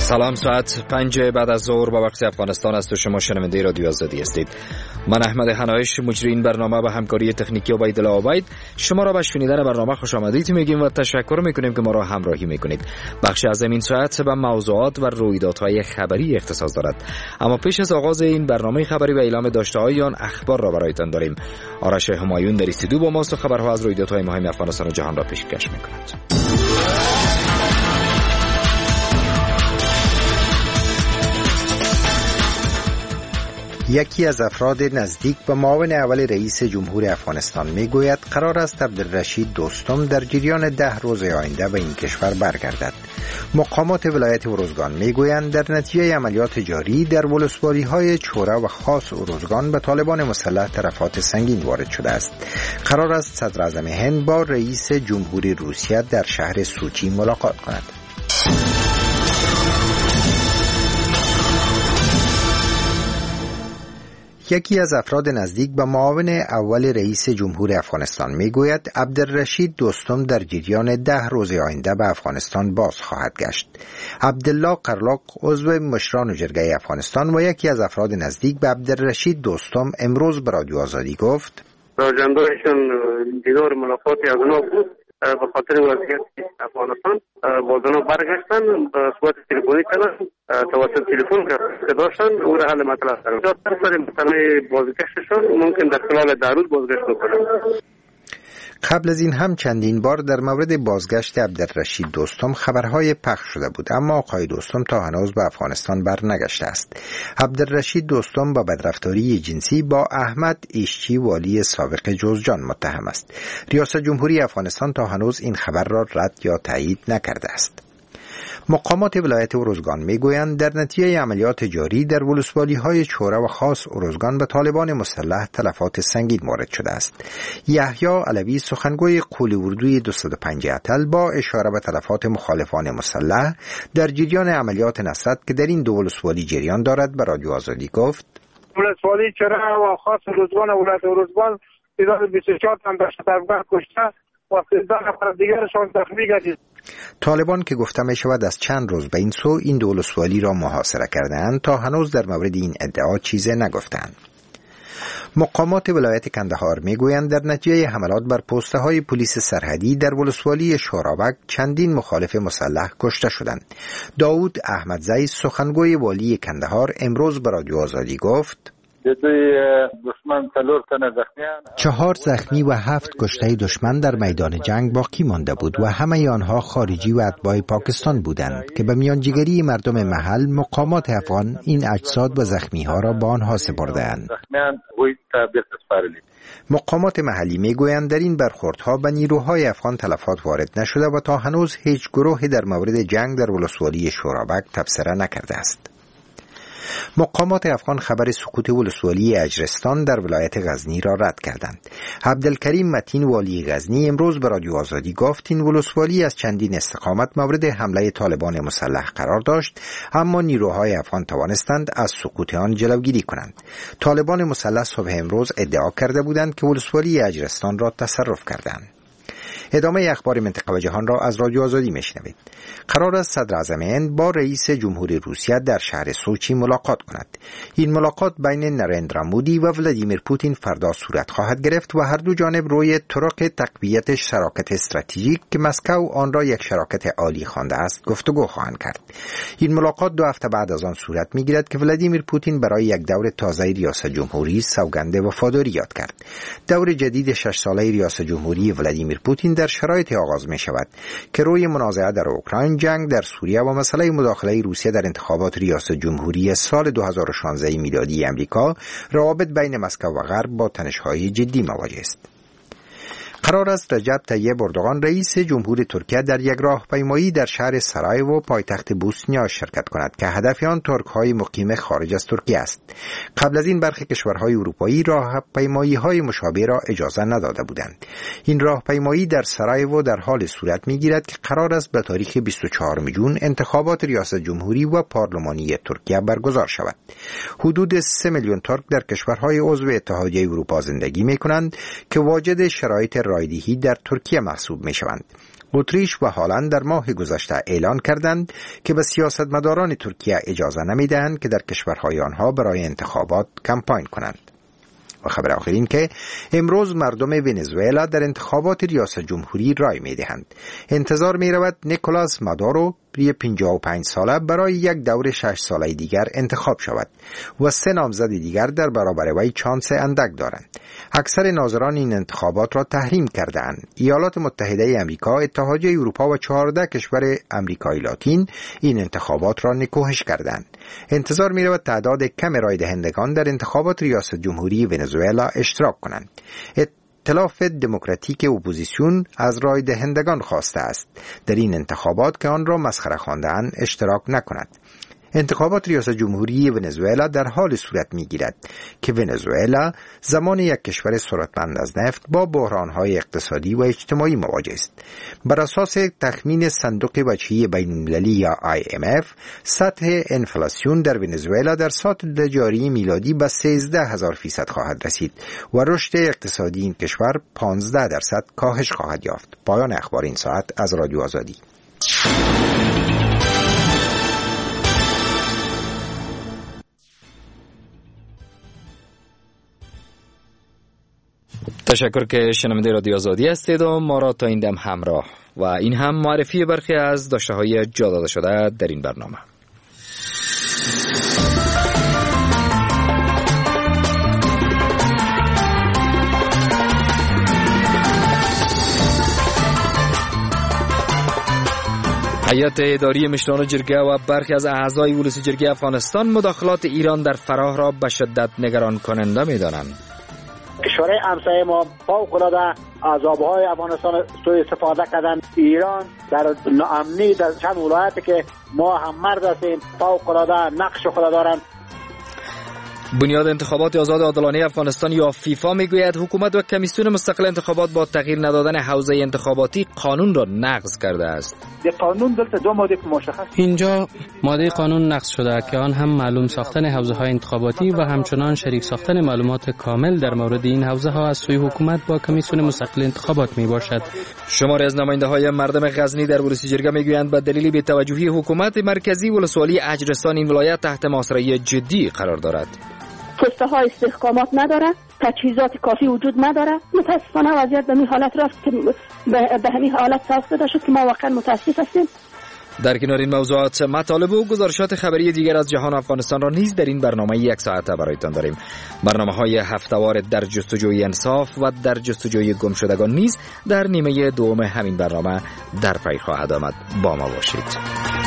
سلام، ساعت 5 بعد از ظهر با وقت افغانستان است و شما شنونده رادیو آزادی هستید. من احمد حنایش، مجری این برنامه به همکاری تکنیکی عبیدالله عبید شما را به شنیدن برنامه خوش آمدید میگیم و تشکر میکنیم که ما را همراهی میکنید. بخش از این ساعت به موضوعات و رویدادهای خبری اختصاص دارد، اما پیش از آغاز این برنامه خبری و اعلام داشته‌های آن اخبار را برایتان داریم. آرش همایون در استودیو با ماست و خبرها از رویدادهای مهم افغانستان و جهان را پیشکش میکند. یکی از افراد نزدیک به معاون اول رئیس جمهور افغانستان میگوید قرار است عبدالرشید دوستم در جریان 10 روز آینده به این کشور برگردد. مقامات ولایت اروزگان میگویند در نتیجه عملیات جاری در ولسوالی‌های چوره و خاص اروزگان به طالبان مسلح تلفات سنگین وارد شده است. قرار است صدر اعظم هند با رئیس جمهوری روسیه در شهر سوچی ملاقات کند. یکی از افراد نزدیک به معاون اول رئیس جمهور افغانستان میگوید عبدالرشید دوستم در جریان 10 روز آینده به افغانستان باز خواهد گشت. عبدالله قرلاق، عضو مشران جرگه افغانستان و یکی از افراد نزدیک به عبدالرشید دوستم امروز به رادیو آزادی گفت اجندهشون دیدار ملاقاتی از اونا بود به خاطر وضعیت افغانستان. باز اونا برگشتن به صورت تلفنی کردن، توسط تلفن که داشتن او را حل مطلب کردن. در مسئله بازگشتشون ممکن در خلال 10 روز بازگشت بکنن. قبل از این هم چندین بار در مورد بازگشت عبدالرشید دوستم خبرهای پخش شده بود، اما آقای دوستم تا هنوز به افغانستان برنگشته است. عبدالرشید دوستم با بدرفتاری جنسی با احمد ایشچی والی سابق جوزجان متهم است. ریاست جمهوری افغانستان تا هنوز این خبر را رد یا تایید نکرده است. مقامات ولایت اروزگان میگویند در نتیجه عملیات جاری در ولسوالی‌های چوره و خاص اروزگان به طالبان مسلح تلفات سنگین وارد شده است. یحیی علوی، سخنگوی قول اردوی 205 اتل، با اشاره به تلفات مخالفان مسلح در جریان عملیات نصرت که در این دو ولسوالی جریان دارد به رادیو آزادی گفت ولسوالی چوره و خاص اروزگان و ولایت اروزگان تعداد 24 تن داشته افغان کشته و 13 نفر دیگرشان زخمی گردید. طالبان که گفته می شود از چند روز به این سو این دو ولسوالی را محاصره کردند تا هنوز در مورد این ادعا چیزی نگفتند. مقامات ولایت کندهار میگویند در نتیجه حملات بر پسته های پلیس سرحدی در ولسوالی شورابک چندین مخالف مسلح کشته شدند. داود احمدزی، سخنگوی والی کندهار، امروز به رادیو آزادی گفت 4 زخمی و 7 کشته دشمن در میدان جنگ باقی مانده بود و همه آنها خارجی و اتباع پاکستان بودند که به میانجیگری مردم محل مقامات افغان این اجساد و زخمی ها را به آنها سپردند. مقامات محلی میگویند در این برخوردها به نیروهای افغان تلفات وارد نشده و تا هنوز هیچ گروهی در مورد جنگ در ولسوالی شورابک تبصره نکرده است. مقامات افغان خبر سقوط ولسوالی اجرستان در ولایت غزنی را رد کردند. عبدالکریم متین، والی غزنی، امروز به رادیو آزادی گفت این ولسوالی از چندین استقامت مورد حمله طالبان مسلح قرار داشت، اما نیروهای افغان توانستند از سقوط آن جلوگیری کنند. طالبان مسلح صبح امروز ادعا کرده بودند که ولسوالی اجرستان را تصرف کردند. ادامه اخبار منطقه و جهان را از رادیو آزادی میشنوید. قرار است صدر اعظم هند با رئیس جمهوری روسیه در شهر سوچی ملاقات کند. این ملاقات بین نریندرا مودی و ولادیمیر پوتین فردا صورت خواهد گرفت و هر دو جانب روی طرق تقویت شراکت استراتژیک که مسکو آن را یک شراکت عالی خوانده است گفتگو خواهند کرد. این ملاقات 2 هفته بعد از آن صورت میگیرد که ولادیمیر پوتین برای یک دور تازه ریاست جمهوری سوگند وفاداری یاد کرد. دور جدید 6 ساله ریاست جمهوری ولادیمیر پوتین در شرایط آغاز می شود که روی منازعه در اوکراین، جنگ در سوریه و مسئله مداخله روسیه در انتخابات ریاست جمهوری سال 2016 میلادی امریکا، روابط بین مسکو و غرب با تنش‌های جدی مواجه است. قرار است رجب طیب اردوغان رئیس جمهور ترکیه در یک راهپیمایی در شهر سرایوو پایتخت بوسنیا شرکت کند که هدف آن ترک‌های مقیم خارج از ترکیه است. قبل از این برخی کشورهای اروپایی راهپیمایی‌های مشابه را اجازه نداده بودند. این راهپیمایی در سرایوو در حال صورت می‌گیرد که قرار است به تاریخ 24 جون انتخابات ریاست جمهوری و پارلمانی ترکیه برگزار شود. حدود 3 میلیون ترک در کشورهای عضو اتحادیه اروپا زندگی می‌کنند که واجد شرایط رایدهی در ترکیه محسوب می‌شوند. اتریش و هلند در ماه گذشته اعلان کردند که به سیاستمداران ترکیه اجازه نمیدهند که در کشورهای آنها برای انتخابات کمپاین کنند. و خبر آخر این که امروز مردم ونزوئلا در انتخابات ریاست جمهوری رای می دهند. انتظار می رود نیکولاس مادورو 55 ساله برای یک دور 6 ساله دیگر انتخاب شود و 3 نامزد دیگر در برابر وی چانس اندک دارند. اکثر ناظران این انتخابات را تحریم کردند. ایالات متحده آمریکا، اتحادیه اروپا و 14 کشور آمریکای لاتین این انتخابات را نکوهش کردند. انتظار می رود تعداد کم رای دهندگان در انتخابات ریاست جمهوری ونزوئلا اشتراک کنند. ائتلاف دموکراتیک اپوزیسیون از رای دهندگان خواسته است در این انتخابات که آن را مسخره خوانده‌اند اشتراک نکند. انتخابات ریاست جمهوری ونزوئلا در حال صورت می‌گیرد که ونزوئلا زمان یک کشور ثروتمند از نفت با بحران‌های اقتصادی و اجتماعی مواجه است. بر اساس تخمین صندوق بودجه بین‌المللی یا IMF، سطح انفلاسیون در ونزوئلا در سال جاری میلادی به 13,000% خواهد رسید و رشد اقتصادی این کشور 15% کاهش خواهد یافت. پایان اخبار این ساعت از رادیو آزادی. تشکر که شنونده رادیو آزادی هستید و ما را تا این دم همراه و این هم معرفی برخی از داشته‌های جا داده شده در این برنامه. هیئت اداری مشران جرگه و برخی از اعضای ولوسی جرگه افغانستان مداخلات ایران در فراه را به شدت نگران کننده می‌دانند. کشورهای همسایه ما فوق‌العاده از آبهای افغانستان سوء استفاده کردن. ایران در ناامنی در چند ولایتی که ما هم مرد هستیم فوق‌العاده نقش خود دارند. بنیاد انتخابات آزاد عادلانه افغانستان یا فیفا میگوید حکومت و کمیسیون مستقل انتخابات با تغییر ندادن حوزه انتخاباتی قانون را نقض کرده است. قانون دلته 2 ماده مشخص اینجا ماده قانون نقض شده که آن هم معلوم ساختن حوزه های انتخاباتی و همچنان شریک ساختن معلومات کامل در مورد این حوزه ها از سوی حکومت با کمیسیون مستقل انتخابات می باشد. شماری از نماینده های مردم غزنی در ولوسی جرگه میگویند به دلیل بی‌توجهی حکومت مرکزی ولسوالی اجرستان این ولایت تحت محاصره جدی قرار دارد. پسته ها استحکامات نداره، تجهیزات کافی وجود نداره. متاسفانه وضعیت به این حالت رفت که به همین حالت ساخته شد که ما واقعا متاسف هستیم. در کنار این موضوعات مطالب و گزارشات خبری دیگر از جهان افغانستان را نیز در این برنامه 1 ساعته برایتان داریم. برنامه‌های هفته‌وار در جستجوی انصاف و در جستجوی گمشدگان نیز در نیمه دوم همین برنامه در پی خواهد آمد. با ما باشید.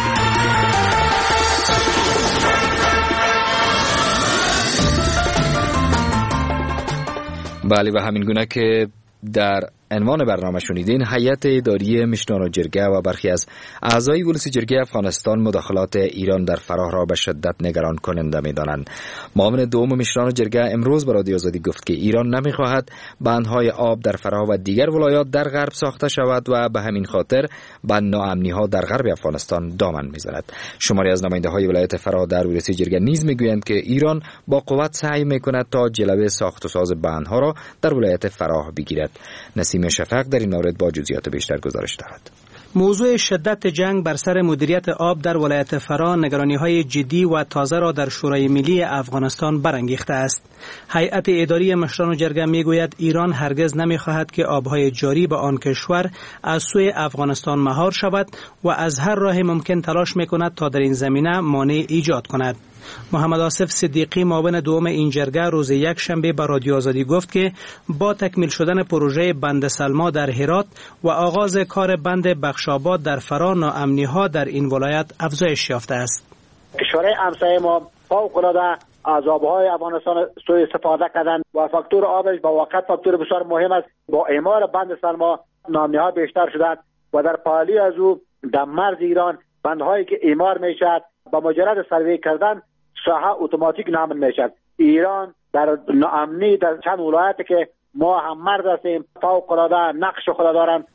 بله، و همین گونه که در عنوان برنامه شنیدین، هیئت اداری مشران جرگه و برخی از اعضای ولوسی جرگه افغانستان مداخلات ایران در فراه را به شدت نگران کننده می‌دانند. معاون دوم مشران جرگه امروز به رادیو آزادی گفت که ایران نمی‌خواهد بندهای آب در فراه و دیگر ولایات در غرب ساخته شود و به همین خاطر به ناامنی‌ها در غرب افغانستان دامن می‌زند. شماری از نماینده‌های ولایت فراه در ولوسی جرگه نیز می‌گویند که ایران با قوت سعی می‌کند تا جلوه ساخت و ساز بندها را در ولایت فراه بگیرد. نسیم شفق در این مورد با جزئیات بیشتر گزارش دارد. موضوع شدت جنگ بر سر مدیریت آب در ولایت فراه نگرانی‌های جدی و تازه را در شورای ملی افغانستان برانگیخته است. هیئت اداری مشران جرگه میگوید ایران هرگز نمی‌خواهد که آب‌های جاری به آن کشور از سوی افغانستان مهار شود و از هر راه ممکن تلاش می‌کند تا در این زمینه مانع ایجاد کند. محمد آصف صدیقی معاون دوم این جرگه روز یک شنبه به رادیو آزادی گفت که با تکمیل شدن پروژه بند سلما در هرات و آغاز کار بند بخشاباد در فراه ناامنی‌ها در این ولایت افزایش یافته است. کشورهای همسایه ما فوق‌العاده از آبهای افغانستان سوء استفاده کردن و فاکتور آبش با واقع فاکتور بسیار مهم است. با اعمار بند سلما ناامنی‌ها بیشتر شده و در پالی از او در مرز ایران بندهایی که اعمار میشد با مجرد سروی کردن ساحه اتوماتیک نامن میشد. ایران در ناامنی در چند ولایتی که ما هم مرد هستیم فوق‌العاده نقش خود دارند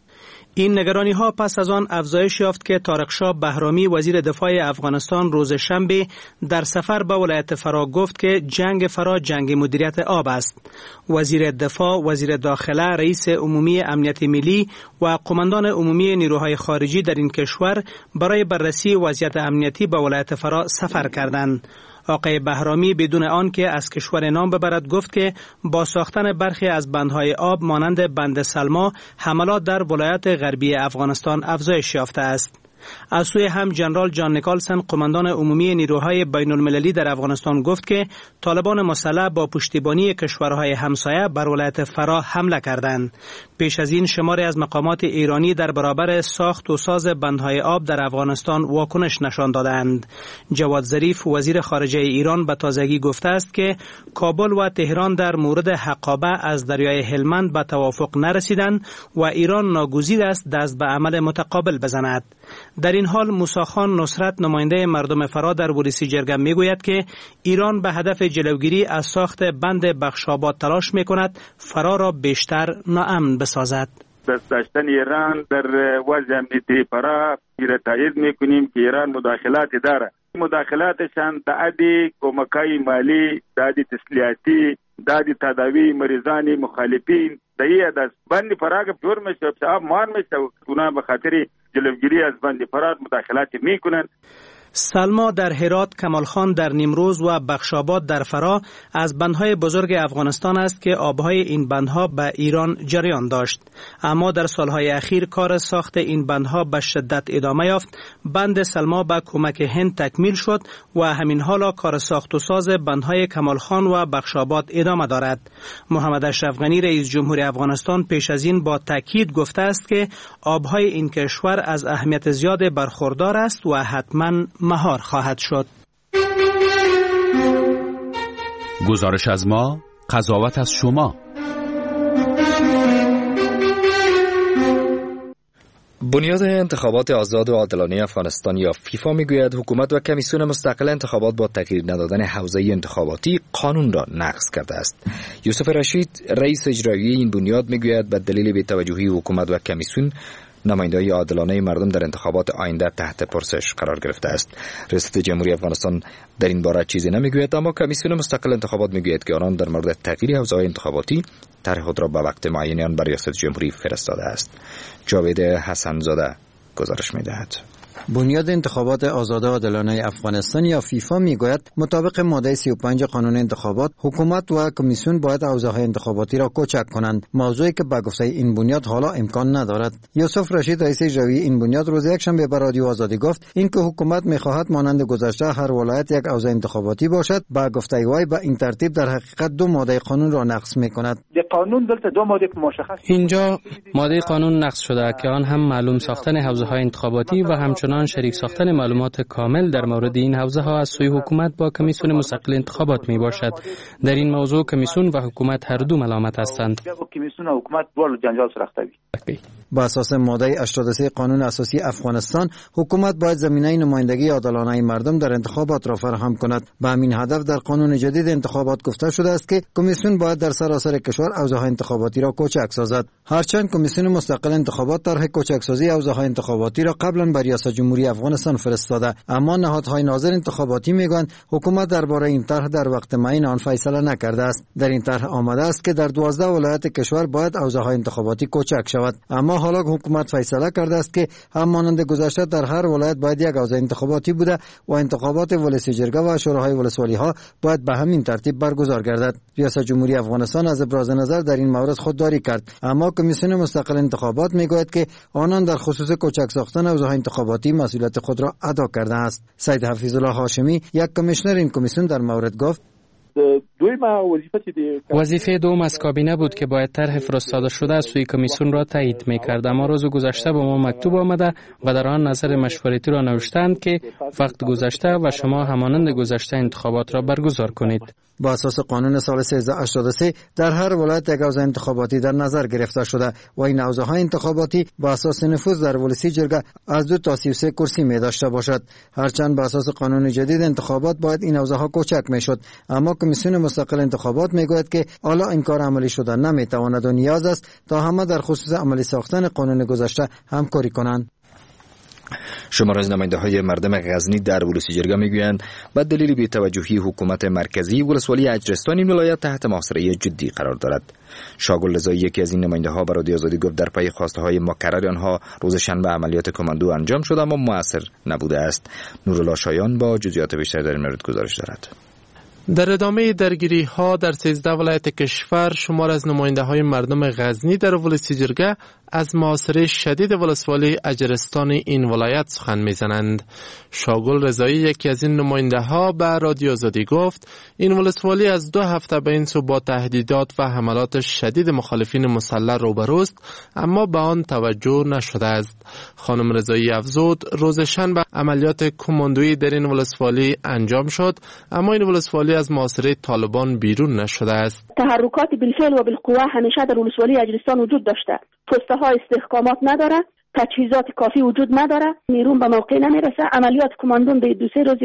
این نگرانی ها پس از آن افزایش یافت که طارق شاه بهرامی وزیر دفاع افغانستان روز شنبه در سفر به ولایت فرا گفت که جنگ فرا جنگ مدیریت آب است. وزیر دفاع، وزیر داخله، رئیس عمومی امنیت ملی و قماندان عمومی نیروهای خارجی در این کشور برای بررسی وضعیت امنیتی به ولایت فرا سفر کردند. آقای بهرامی بدون آن که از کشور نام ببرد گفت که با ساختن برخی از بندهای آب مانند بند سلما حملات در ولایت غربی افغانستان افزایش یافته است. از سوی هم جنرال جان نیکلسن قماندان عمومی نیروهای بین المللی در افغانستان گفت که طالبان مسلح با پشتیبانی کشورهای همسایه بر ولایت فرا حمله کردند. پیش از این شماری از مقامات ایرانی در برابر ساخت و ساز بندهای آب در افغانستان واکنش نشان دادند. جواد ظریف وزیر خارجه ایران به تازگی گفته است که کابل و تهران در مورد حقابه از دریای هلمند به توافق نرسیدند و ایران ناگزیر است دست به عمل متقابل بزند. در این حال موسی خان نصرت نماینده مردم فرا در ولسی جرگه میگوید که ایران به هدف جلوگیری از ساخت بند بخشاباد تلاش میکند فرا را بیشتر ناامن بسازد. دست داشتن ایران در وضع امنیتی فرا را تایید میکنیم که ایران مداخلات داره. مداخلاتشان تعدی کمکای مالی، تعدی تسلیحاتی، تعدی تداوی مریضان مخالفین دهیه دست بند فرا که جور میشه شعب مار میشه اونا به خاطر جلوگیری از بند فرا مداخلات میکنن. سلما در هرات، کمال خان در نیمروز و بخشاباد در فرا از بندهای بزرگ افغانستان است که آبهای این بندها به ایران جریان داشت. اما در سالهای اخیر کار ساخت این بندها به شدت ادامه یافت. بند سلما به کمک هند تکمیل شد و همین حالا کار ساخت و ساز بندهای کمال خان و بخشاباد ادامه دارد. محمد اشرف غنی رئیس جمهور افغانستان پیش از این با تاکید گفته است که آبهای این کشور از اهمیت زیاد برخوردار است و حتما مهار خواهد شد. گزارش از ما، قضاوت از شما. بنیاد انتخابات آزاد و عادلانه افغانستان یا فیفا میگوید حکومت و کمیسیون مستقل انتخابات با تغییر ندادن حوزه انتخاباتی قانون را نقض کرده است. یوسف رشید رئیس اجرایی این بنیاد میگوید به دلیل بی‌توجهی حکومت و کمیسیون نمایندگی عادلانه مردم در انتخابات آینده تحت پرسش قرار گرفته است. رئیس جمهوری افغانستان در این باره چیزی نمیگوید، اما کمیسیون مستقل انتخابات میگوید که آنان در مورد تغییر حوزه انتخاباتی طرح خود را به وقت معین آن بر ریاست جمهوری فرستاده است. جاوید حسن‌زاده گزارش می‌دهد. بنیاد انتخابات آزاد و عادلانه افغانستان یا فیفا میگوید مطابق ماده 35 قانون انتخابات حکومت و کمیسیون باید حوزه‌های انتخاباتی را کوچک کنند، موضوعی که به گفته این بنیاد حالا امکان ندارد. یوسف رشید رئیس اجرایی این بنیاد روز یکشنبه به رادیو آزادی گفت اینکه حکومت میخواهد مانند گذشته هر ولایت یک حوزه انتخاباتی باشد، به گفته وی به این ترتیب در حقیقت دو ماده قانون را نقض میکند. قانون دلته دو ماده مشخص اینجا ماده قانون نقض شده که آن هم معلوم ساختن حوزه‌های انتخاباتی و همچنان شریک ساختن معلومات کامل در مورد این حوزه ها از سوی حکومت با کمیسیون مستقل انتخابات می باشد. در این موضوع کمیسیون و حکومت هر دو ملامت هستند. کمیسیون و حکومت دو جنجال سرختوی. با اساس ماده 83 قانون اساسی افغانستان حکومت باید زمینه نمایندگی عادلانه مردم در انتخابات را فراهم کند. به همین هدف در قانون جدید انتخابات گفته شده است که کمیسیون باید در سراسر کشور حوزه‌های انتخاباتی را کوچک سازد. هرچند کمیسیون مستقل انتخابات طرح کوچکسازی حوزه‌های انتخاباتی را قبلا به ریاست جمهوری افغانستان فرستاده، اما نهادهای ناظر انتخاباتی میگویند حکومت درباره این طرح در وقت معین آن فیصله نکرده است. در این طرح آمده است که در 12 ولایت کشور باید حوزه‌های انتخاباتی کوچک شود، اما حالا حکومت فیصله کرده است که همانند گذشته در هر ولایت باید یک حوزه انتخاباتی بوده و انتخابات ولسی جرگه و شوراهای ولسوالی ها باید به همین ترتیب برگزار گردد. ریاست جمهوری افغانستان از ابراز نظر در این مورد خودداری کرد، اما کمیسیون مستقل انتخابات میگوید که آنان در خصوص کوچک ساختن حوزه‌های انتخاباتی مسئولیت خود را ادا کرده است. سید حفیظ الله هاشمی یک کمیشنر این کمیسیون در مورد گفت وظیفه دوم از کابینه بود که باید طرح فرستاده شده از سوی کمیسیون را تایید می‌کرد، اما روز گذشته به ما مکتوب آمده و در آن نظر مشورتی را نوشتند که وقت گذشته و شما همانند گذشته انتخابات را برگزار کنید. با اساس قانون سال 1383 در هر ولایت یک حوزه انتخاباتی در نظر گرفته شده و این حوزه‌های انتخاباتی با اساس نفوذ در ولسی جرگه از 2 تا 33 کرسی می داشته باشد. هرچند با اساس قانون جدید انتخابات باید این حوزه‌ها کوچک میشد، اما کمیسیون مستقل انتخابات میگوید که حالا این کار عملی شده نمیتواند و نیاز است تا همه در خصوص عملی ساختن قانون گذشته همکاری کنند. شمار از نماینده‌های مردم غزنی در ولسی جرگه میگویند به دلیل بی‌توجهی حکومت مرکزی ولسوالی اجرستان این ولایت تحت محاصره جدی قرار دارد. شاگل رضایی یکی از این نماینده‌ها به رادیو آزادی گفت در پی خواسته‌های مکرر آنها روز شنبه عملیات کماندو انجام شده اما مؤثر نبوده است. نورالله شایان با جزئیات بیشتر در این مورد گزارش دارد. در ادامه درگیری ها در 13 ولایت کشور شمار از نماینده های مردم غزنی در ولسی جرگه از محاصره شدید ولسوالی اجرستان این ولایت سخن میزنند. شاگل رضایی یکی از این نماینده ها به رادیو آزادی گفت این ولسوالی از 2 هفته به این سو با تهدیدات و حملات شدید مخالفین مسلح روبروست اما به آن توجه نشده است. خانم رضایی افزود روز شنبه عملیات کماندویی در این ولسوالی انجام شد اما این ولسوالی از محاصره طالبان بیرون نشده است. تحرکات بالفعل و بالقوه همیشه در ولسوالی اجرستان وجود داشته. پسته ها استحکامات نداره، تجهیزات کافی وجود نداره، نیرون به موقع نمیرسه. عملیات کماندون در 2-3 روز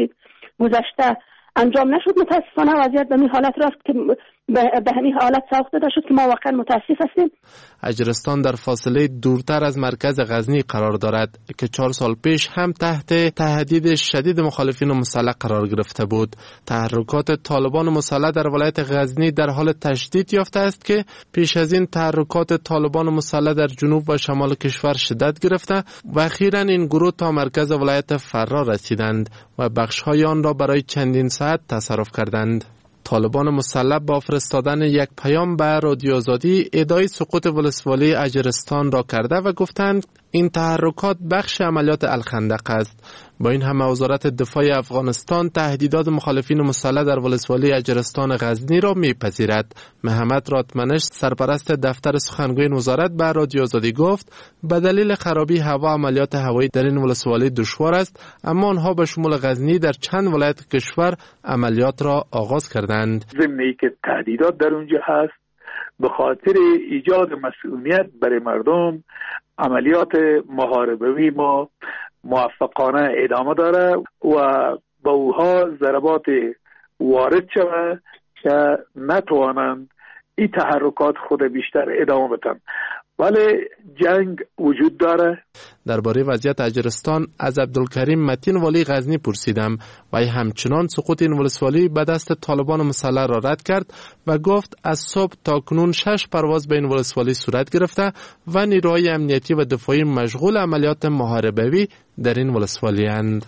گذشته انجام نشد. متاسفانه وضعیت به این حالت رفت که به همین حالت ساخته شد که ما واقعا متاسف هستیم. اجرستان در فاصله دورتر از مرکز غزنی قرار دارد که 4 سال پیش هم تحت تهدید شدید مخالفین مسلح قرار گرفته بود. تحرکات طالبان مسلح در ولایت غزنی در حال تشدید یافته است که پیش از این تحرکات طالبان مسلح در جنوب و شمال کشور شدت گرفته و اخیراً این گروه تا مرکز ولایت فرا رسیدند و بخش‌های آن را برای چندین ساعت تصرف کردند. طالبان مسلح با فرستادن یک پیام به رادیو آزادی ادعای سقوط ولسوالی اجرستان را کرده و گفتند این تحرکات بخش عملیات الخندق است. با این همه وزارت دفاع افغانستان تهدیدات مخالفین مسلح در ولسوالی اجرستان غزنی را میپذیرد. محمد راتمنش سرپرست دفتر سخنگوی این وزارت به رادیو آزادی گفت به دلیل خرابی هوا عملیات هوایی در این ولسوالی دشوار است اما آنها به شمول غزنی در چند ولایت کشور عملیات را آغاز کردند. ضمنی که تهدیدات در اونجا هست به خاطر ایجاد مسئولیت برای مردم عملیات محاربوی ما موفقانه ادامه داره و با اوها ضربات وارد شده که نتوانند این تحرکات خود بیشتر ادامه بدن. ولی جنگ وجود داره. درباره وضعیت اجرستان از عبدالکریم متین والی غزنی پرسیدم و همچنان سقوط این ولسوالی به دست طالبان مسلح را رد کرد و گفت از صبح تا کنون 6 پرواز به این ولسوالی صورت گرفته و نیروهای امنیتی و دفاعی مشغول عملیات محاربوی در این ولسوالی اند.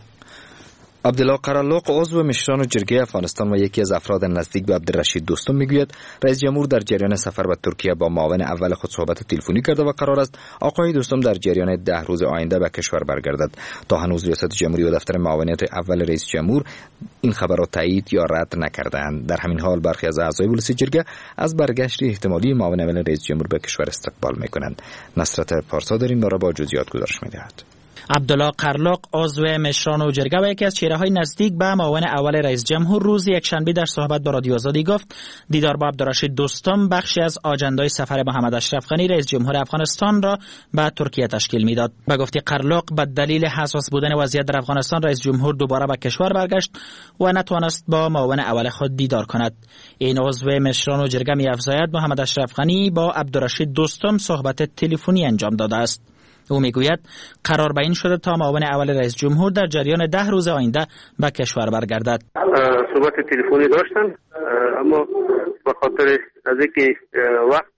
عبدالله قرالق عضو مشران جرگه افغانستان و یکی از افراد نزدیک به عبدالرشید دوستم میگوید رئیس جمهور در جریان سفر به ترکیه با معاون اول خود صحبت تلفنی کرده و قرار است آقای دوستم در جریان 10 روز آینده به کشور برگردد. تا هنوز ریاست جمهوری و دفتر معاونیت اول رئیس جمهور این خبر را تایید یا رد نکردند. در همین حال برخی از اعضای ولسی جرگه از برگشت احتمالی معاون اول رئیس جمهور به کشور استقبال میکنند. نصرت پارسا در این باره با جزئیات گزارش میدهد. عبدالله قرلق عضو مشران و جرگه و یکی از چهره‌های نزدیک به معاون اول رئیس جمهور روز یکشنبه در صحبت با رادیو آزادی گفت دیدار با عبدالرشید دوستم بخشی از آجندای سفر محمد اشرف غنی رئیس جمهور افغانستان را به ترکیه تشکیل میداد. به گفته قرلق به دلیل حساس بودن وضعیت در افغانستان رئیس جمهور دوباره به کشور برگشت و نتوانست با معاون اول خود دیدار کند. این عضو مشران و جرگه می‌افزاید محمد اشرف غنی با عبدالرشید دوستم صحبت تلفنی انجام داده است. او میگوید قرار به این شده تا معاون اول رئیس جمهور در جریان 10 روز آینده به کشور برگردد. صحبت تلفنی داشتن اما به خاطر از اینکه وقت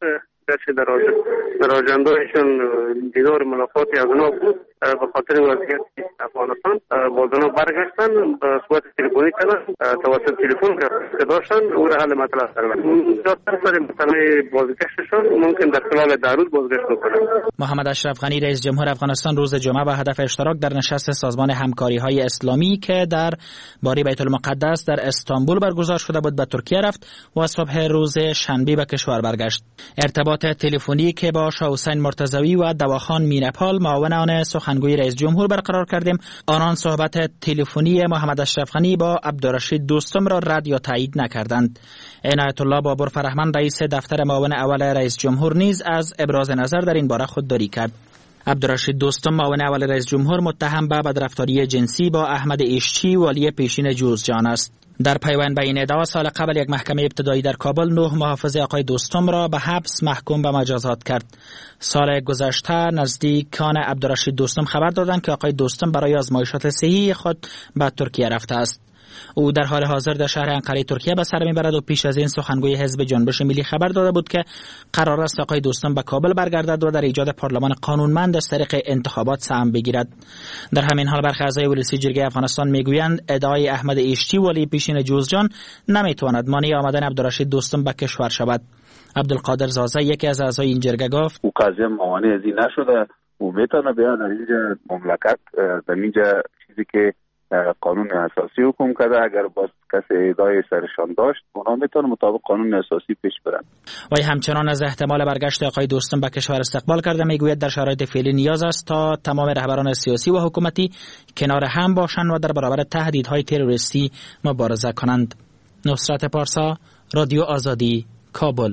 در آجندهشون دیدار ملاقاتی از اونا بود به خاطر وضعیت افغانستان با اونا برگشتن صحبت تلفنی کردن توسط تلفن که داشتن او را حل مطلب کردن. زیادتر سر مسئله بازگشتشون ممکن در خلال 10 روز بازگشت بکنن. محمد اشرف غنی رئیس جمهور افغانستان روز جمعه به هدف اشتراک در نشست سازمان همکاری‌های اسلامی که در باری بیت المقدس در استانبول برگزار شده بود به ترکیه رفت و صبح روز شنبه به کشور برگشت. ارتباط تلفنی که با شاه حسین مرتضوی و دواخان مینپال معاون آن سخنگوی رئیس جمهور برقرار کردیم. آنان صحبت تلفنی محمد اشرف غنی با عبدالرشید دوستم را رد یا تایید نکردند. عنایت الله بابر فرهمند رئیس دفتر معاون اول رئیس جمهور نیز از ابراز نظر در این باره خودداری کرد. عبدالرشید دوستم معاون اول رئیس جمهور متهم به بدرفتاری جنسی با احمد اشچی والی پیشین جوزجان است. در پیوند به این ادعا سال قبل یک محکمه ابتدایی در کابل 9 محافظ آقای دوستم را به حبس محکوم به مجازات کرد. سال گذشته نزدیکان عبدالرشید دوستم خبر دادند که آقای دوستم برای آزمایشات صحی خود به ترکیه رفته است. او در حال حاضر در شهر انقره ترکیه به سر میبرد و پیش از این سخنگوی حزب جنبش ملی خبر داده بود که قرار است آقای دوستم به کابل برگردد و در ایجاد پارلمان قانونمند از طریق انتخابات سهم بگیرد. در همین حال برخی اعضای ولسی جرگه افغانستان میگویند ادعای احمد اشچی ولی پیشین جوزجان نمیتواند مانع آمدن عبدالرشید دوستم به کشور شود. عبدالقادر زازه یکی از اعضای این جرگه گفت او قضیه مانع از این نشده و میتونه بیا در اینجا مملکت در اینجا چیزی که قانون اساسی حکم کرده اگر باز کسی ادعای سرشان داشت اونا میتونه مطابق قانون اساسی پیش برن. وی همچنان از احتمال برگشت آقای دوستم به کشور استقبال کرده. میگوید در شرایط فعلی نیاز است تا تمام رهبران سیاسی و حکومتی کنار هم باشند و در برابر تهدیدهای تروریستی مبارزه کنند. نصرت پارسا، رادیو آزادی، کابل.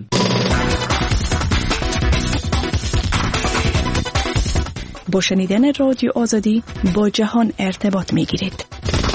با شنیدن رادیو آزادی با جهان ارتباط میگیرید.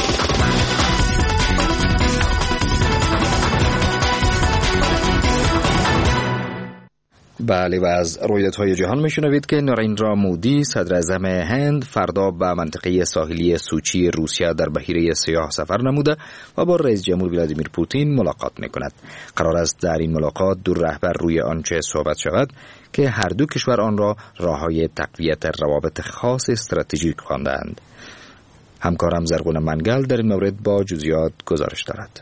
بله و از رویدادهای جهان میشنوید که نریندرا مودی صدر اعظم هند فردا به منطقه ساحلی سوچی روسیه در بحیره سیاه سفر نموده و با رئیس جمهور ولادیمیر پوتین ملاقات میکند. قرار است در این ملاقات دو رهبر روی آنچه صحبت شود که هر دو کشور آن را راههای تقویت روابط خاص استراتژیک خواندند. همکارم زرغون منگل در این مورد با جزئیات گزارش دارد.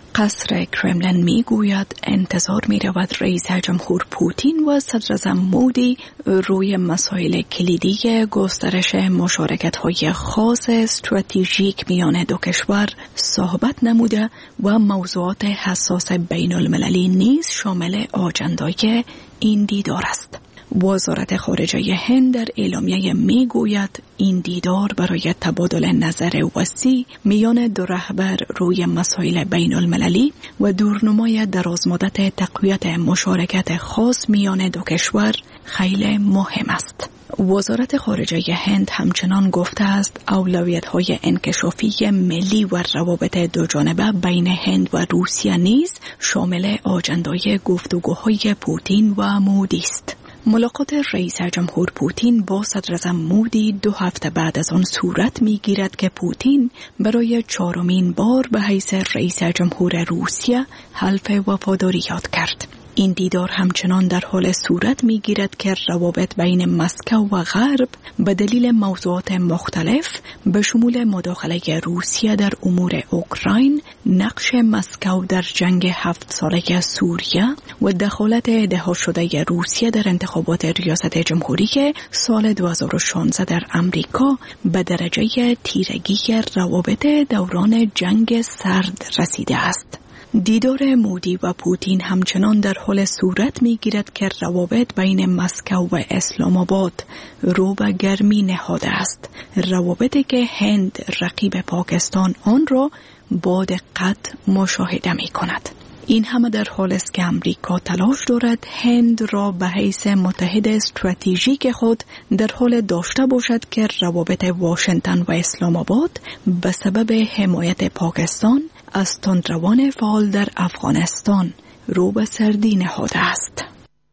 قصر کرملین می گوید انتظار می رود رئیس جمهور پوتین و صدر اعظم مودی روی مسائل کلیدی گسترش مشارکت های خاص استراتژیک میان دو کشور صحبت نموده و موضوعات حساس بین المللی نیز شامل آجندای این دیدار است. وزارت خارجه هند در اعلامیه می گوید این دیدار برای تبادل نظر وسیع میان دو رهبر روی مسائل بین المللی و دورنمای درازمدت تقویت مشارکت خاص میان دو کشور خیلی مهم است. وزارت خارجه هند همچنان گفته است اولویت‌های انکشافی ملی و روابط دوجانبه بین هند و روسیه نیز شامل آجندای گفتگوهای پوتین و مودی است. ملاقات رئیس جمهور پوتین با صدر اعظم مودی 2 هفته بعد از آن صورت می‌گیرد که پوتین برای 4مین بار به حیث رئیس جمهور روسیه حلف وفاداری یاد کرد. این دیدار همچنان در حال صورت می‌گیرد که روابط بین مسکو و غرب به دلیل موضوعات مختلف به شمول مداخله روسیه در امور اوکراین، نقش مسکو در جنگ 7 ساله سوریه و دخالت ادعا شده روسیه در انتخابات ریاست جمهوری سال 2016 در امریکا به درجه تیرگی روابط دوران جنگ سرد رسیده است. دیدار مودی و پوتین همچنان در حال صورت می‌گیرد که روابط بین مسکو و اسلام آباد رو به گرمی نهاده است. روابطی که هند رقیب پاکستان آن را با دقت مشاهده می‌کند. این همه در حال است که امریکا تلاش دارد هند را به حیث متحد استراتژیک خود در حال داشته باشد که روابط واشنگتن و اسلام آباد به سبب حمایت پاکستان از تندروان فعال در افغانستان رو به سردی نهاده است.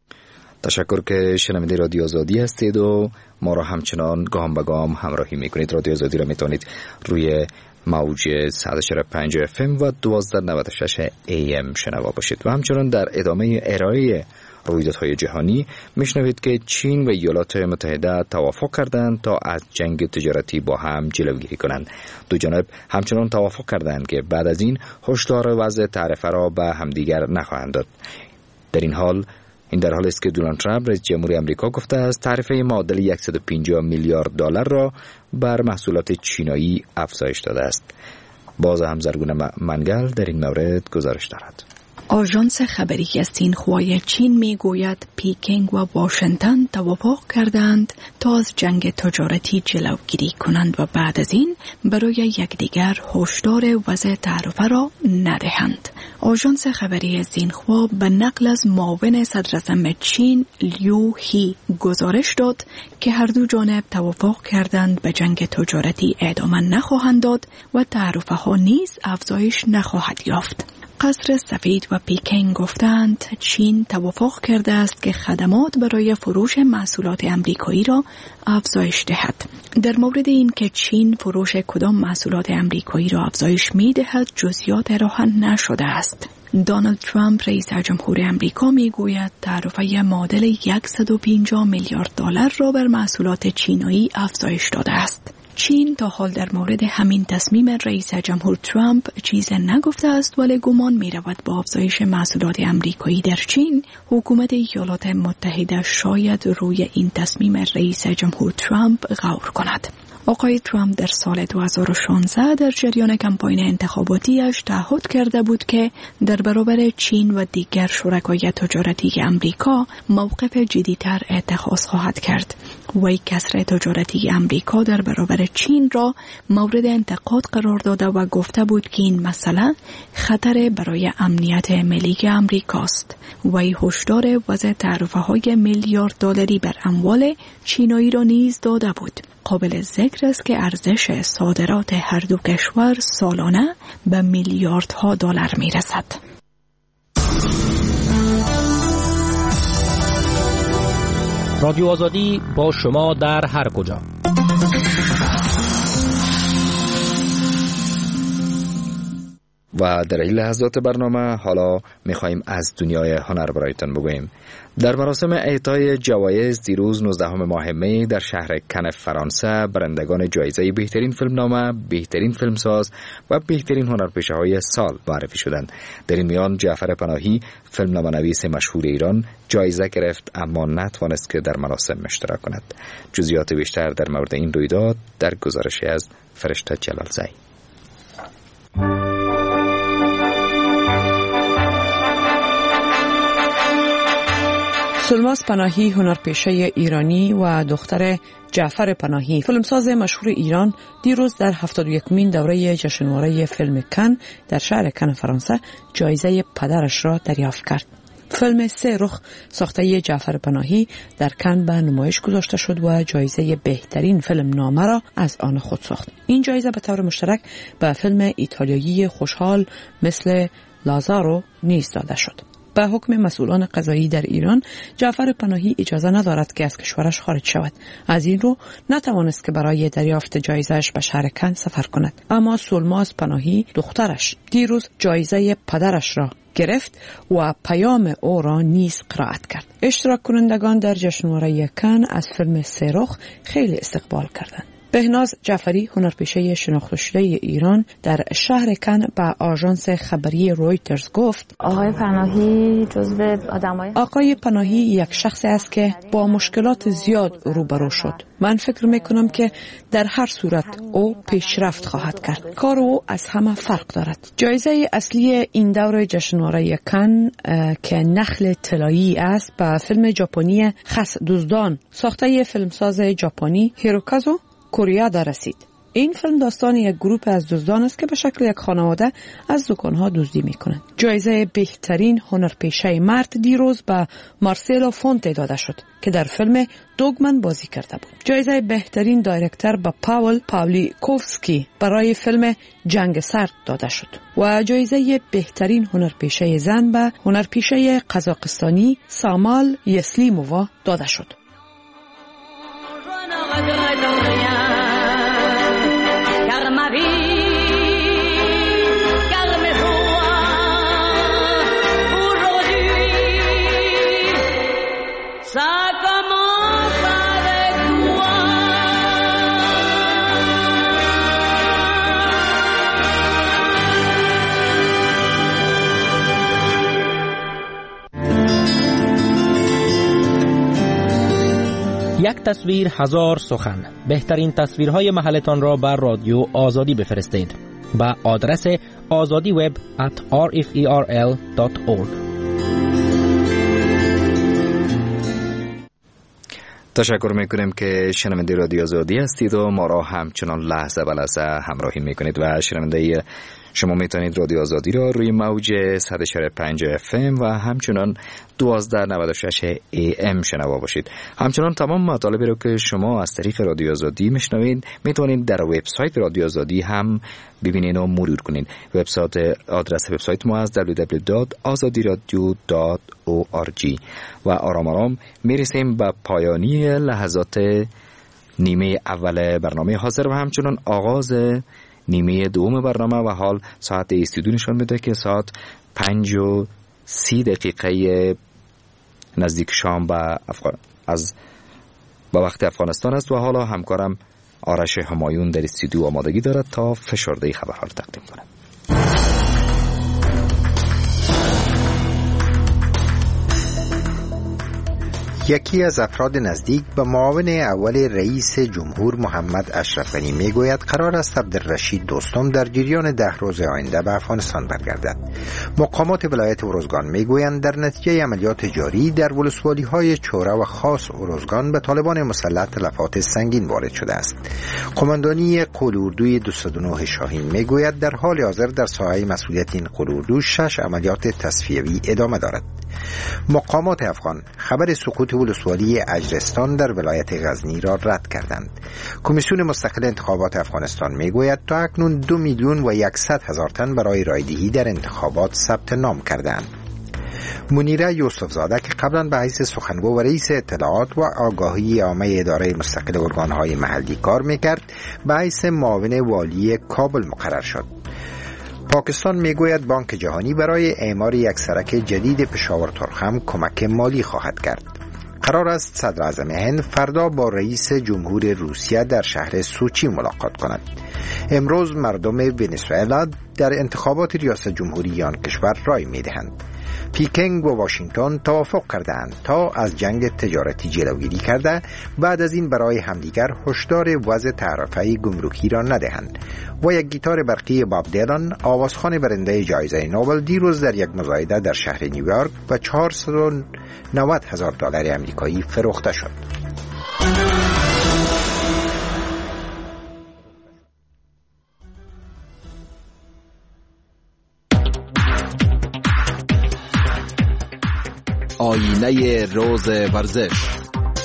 تشکر که شنونده رادیو آزادی هستید و ما را همچنان گام به گام همراهی میکنید. رادیو آزادی را میتونید روی موج 104.5 FM و 1296 AM شنوا باشید و همچنان در ادامه ارائه رویدادهای جهانی میشنوید که چین و ایالات متحده توافق کردند تا از جنگ تجارتی با هم جلوگیری کنند. دو جانب همچنان توافق کردند که بعد از این هشدار وضع تعرفه را به همدیگر نخواهند داد. در حال است که دونالد ترامپ رئیس جمهوری آمریکا گفته است تعرفه معادل $150 میلیارد را بر محصولات چینایی افزایش داده است. باز هم زرگون منگل در این مورد گزارش دارد. آژانس خبری سینخوای چین میگوید پیکینگ و واشنگتن توافق کردند تا از جنگ تجارتی جلوگیری کنند و بعد از این برای یکدیگر هشدار وضع تعرفه را ندهند. آژانس خبری سینخوا به نقل از معاون صدراعظم چین لیو هی گزارش داد که هر دو جانب توافق کردند به جنگ تجارتی ادامه نخواهند داد و تعرفه ها نیز افزایش نخواهد یافت. قصر سفید و پیکینگ گفتند چین توافق کرده است که خدمات برای فروش محصولات امریکایی را افزایش دهد. در مورد این که چین فروش کدام محصولات امریکایی را افزایش می دهد جزئیات روشن نشده است. دونالد ترامپ رئیس جمهور امریکا می گوید تعرفه معادل 150 میلیارد دلار را بر محصولات چینایی افزایش داده است. چین تا حال در مورد همین تصمیم رئیس جمهور ترامپ چیز نگفته است، ولی گمان می رود با افزایش محصولات امریکایی در چین حکومت ایالات متحده شاید روی این تصمیم رئیس جمهور ترامپ غور کند. آقای ترامپ در سال 2016 در جریان کمپاین انتخاباتیش تعهد کرده بود که در برابر چین و دیگر شرکای تجارتی امریکا موقف جدی‌تر اتخاذ خواهد کرد. وی کسر تجارتی امریکا در برابر چین را مورد انتقاد قرار داده و گفته بود که این مسئله خطر برای امنیت ملی امریکاست. وی هشدار وضع تعرفه‌های میلیارد دلاری بر اموال چینایی را نیز داده بود. قابل ذکر است که ارزش صادرات هر دو کشور سالانه به میلیاردها دلار می رسد. رادیو آزادی با شما در هر کجا. و در این لحظات برنامه حالا میخواییم از دنیای هنر برایتان بگوییم. در مراسم اعطای جوایز دیروز 19 ماه می در شهر کن فرانسه برندگان جایزه بهترین فیلمنامه، بهترین فیلمساز و بهترین هنرپیشه‌های سال معرفی شدند. در این میان جعفر پناهی، فیلمنامه‌نویس مشهور ایران، جایزه گرفت اما نتوانست که در مراسم اشتراک کند. جزئیات بیشتر در مورد این رویداد در گزارشی از فرشته جلالزی. سلماس پناهی هنرپیشه ایرانی و دختر جعفر پناهی فیلمساز مشهور ایران دیروز در 71مین دوره جشنواره فیلم کن در شهر کن فرانسه جایزه پدرش را دریافت کرد. فیلم سه رخ ساخته جعفر پناهی در کن به نمایش گذاشته شد و جایزه بهترین فیلم نامه را از آن خود ساخت. این جایزه به طور مشترک به فیلم ایتالیایی خوشحال مثل لازارو نیز داده شد. به حکم مسئولان قضایی در ایران جعفر پناهی اجازه ندارد که از کشورش خارج شود. از این رو نتوانست که برای دریافت جایزه‌اش به شهر کن سفر کند. اما سلماس پناهی دخترش دیروز جایزه پدرش را گرفت و پیام او را نیز قرائت کرد. اشتراک کنندگان در جشنواره کن از فیلم سه رخ خیلی استقبال کردند. بهناز جعفری هنرپیشه شناخته شده ایران در شهر کن به آژانس خبری رویترز گفت آقای پناهی یک شخصی است که با مشکلات زیاد روبرو شد. من فکر میکنم که در هر صورت او پیشرفت خواهد کرد. کار او از همه فرق دارد. جایزه اصلی این دور جشنواره کن که نخل طلایی است به فیلم ژاپنی خس دزدان ساخته فیلمساز ژاپنی هیروکازو کوریادا رسید. این فیلم داستان یک گروه از دزدان است که به شکل یک خانواده از دکانها دزدی میکنند. جایزه بهترین هنرپیشه مرد دیروز به مارسلو فونته داده شد که در فیلم دوگمن بازی کرده بود. جایزه بهترین دایرکتور به پاول پاولیکوفسکی برای فیلم جنگ سرد داده شد و جایزه بهترین هنرپیشه زن به هنرپیشه قزاقستانی سامال یسلیمووا داده شد. یک تصویر هزار سخن. بهترین تصویرهای محلتان را بر رادیو آزادی بفرستید. با آدرس azadiweb@rferl.org. تشکر میکنیم که شنونده رادیو آزادی هستید و ما را همچنان لحظه به لحظه همراهی میکنید و شنونده شما میتونید رادیو آزادی را روی موج 100.5 FM و همچنان 1296 AM شنوا باشید. همچنان تمام مطالبی رو که شما از طریق رادیو آزادی میشنوید میتونید در وبسایت رادیو آزادی هم ببینید و مرور کنید. آدرس وبسایت ما از www.azadiradio.org و آرام آرام میرسیم به پایانی لحظات نیمه اول برنامه حاضر و همچنان آغاز نیمه دوم برنامه و حال ساعت استودیو نشان میده که ساعت 5:30 نزدیک شام به وقت افغانستان است و حالا همکارم آرش همایون در استودیو آمادگی دارد تا فشرده خبرها را تقدیم کند. یکی از افراد نزدیک به معاون اول رئیس جمهور محمد اشرف غنی میگوید قرار است عبدالرشید دوستم در جریان 10 روز آینده به افغانستان برگردد. مقامات ولایت ارزگان میگویند در نتیجه عملیات جاری در ولسوالی‌های چوره و خاص ارزگان به طالبان مسلح تلفات سنگین وارد شده است. قماندانی قلاردوی 209 شاهین میگوید در حال حاضر در ساحه مسئولیت این قلاردو 6 عملیات تصفیوی ادامه دارد. مقامات افغان خبر سقوط ولسوالی اجرستان در ولایت غزنی را رد کردند. کمیسیون مستقل انتخابات افغانستان میگوید تا اکنون 2,100,000 تن برای رایدهی در انتخابات ثبت نام کردند. منیره یوسف زاده که قبلا به حیث سخنگو و رئیس اطلاعات و آگاهی عامه اداره مستقل ارگانهای محلی کار میکرد به حیث معاون والی کابل مقرر شد. پاکستان میگوید بانک جهانی برای اعمار یک سرک جدید پشاور ترخم کمک مالی خواهد کرد. قرار است صدر اعظم هند فردا با رئیس جمهور روسیه در شهر سوچی ملاقات کند. امروز مردم ونزوئلا در انتخابات ریاست جمهوری آن کشور رای میدهند. پیکنگ و واشنگتن توافق کردند تا از جنگ تجارتی جلوگیری کرده بعد از این برای همدیگر هشدار وضع تعرفه گمرکی را ندهند. و یک گیتار برقی باب دیلان آوازخوان برنده جایزه نوبل دیروز در یک مزایده در شهر نیویورک و $490,000 آمریکایی فروخته شد. آینه روز ورزش.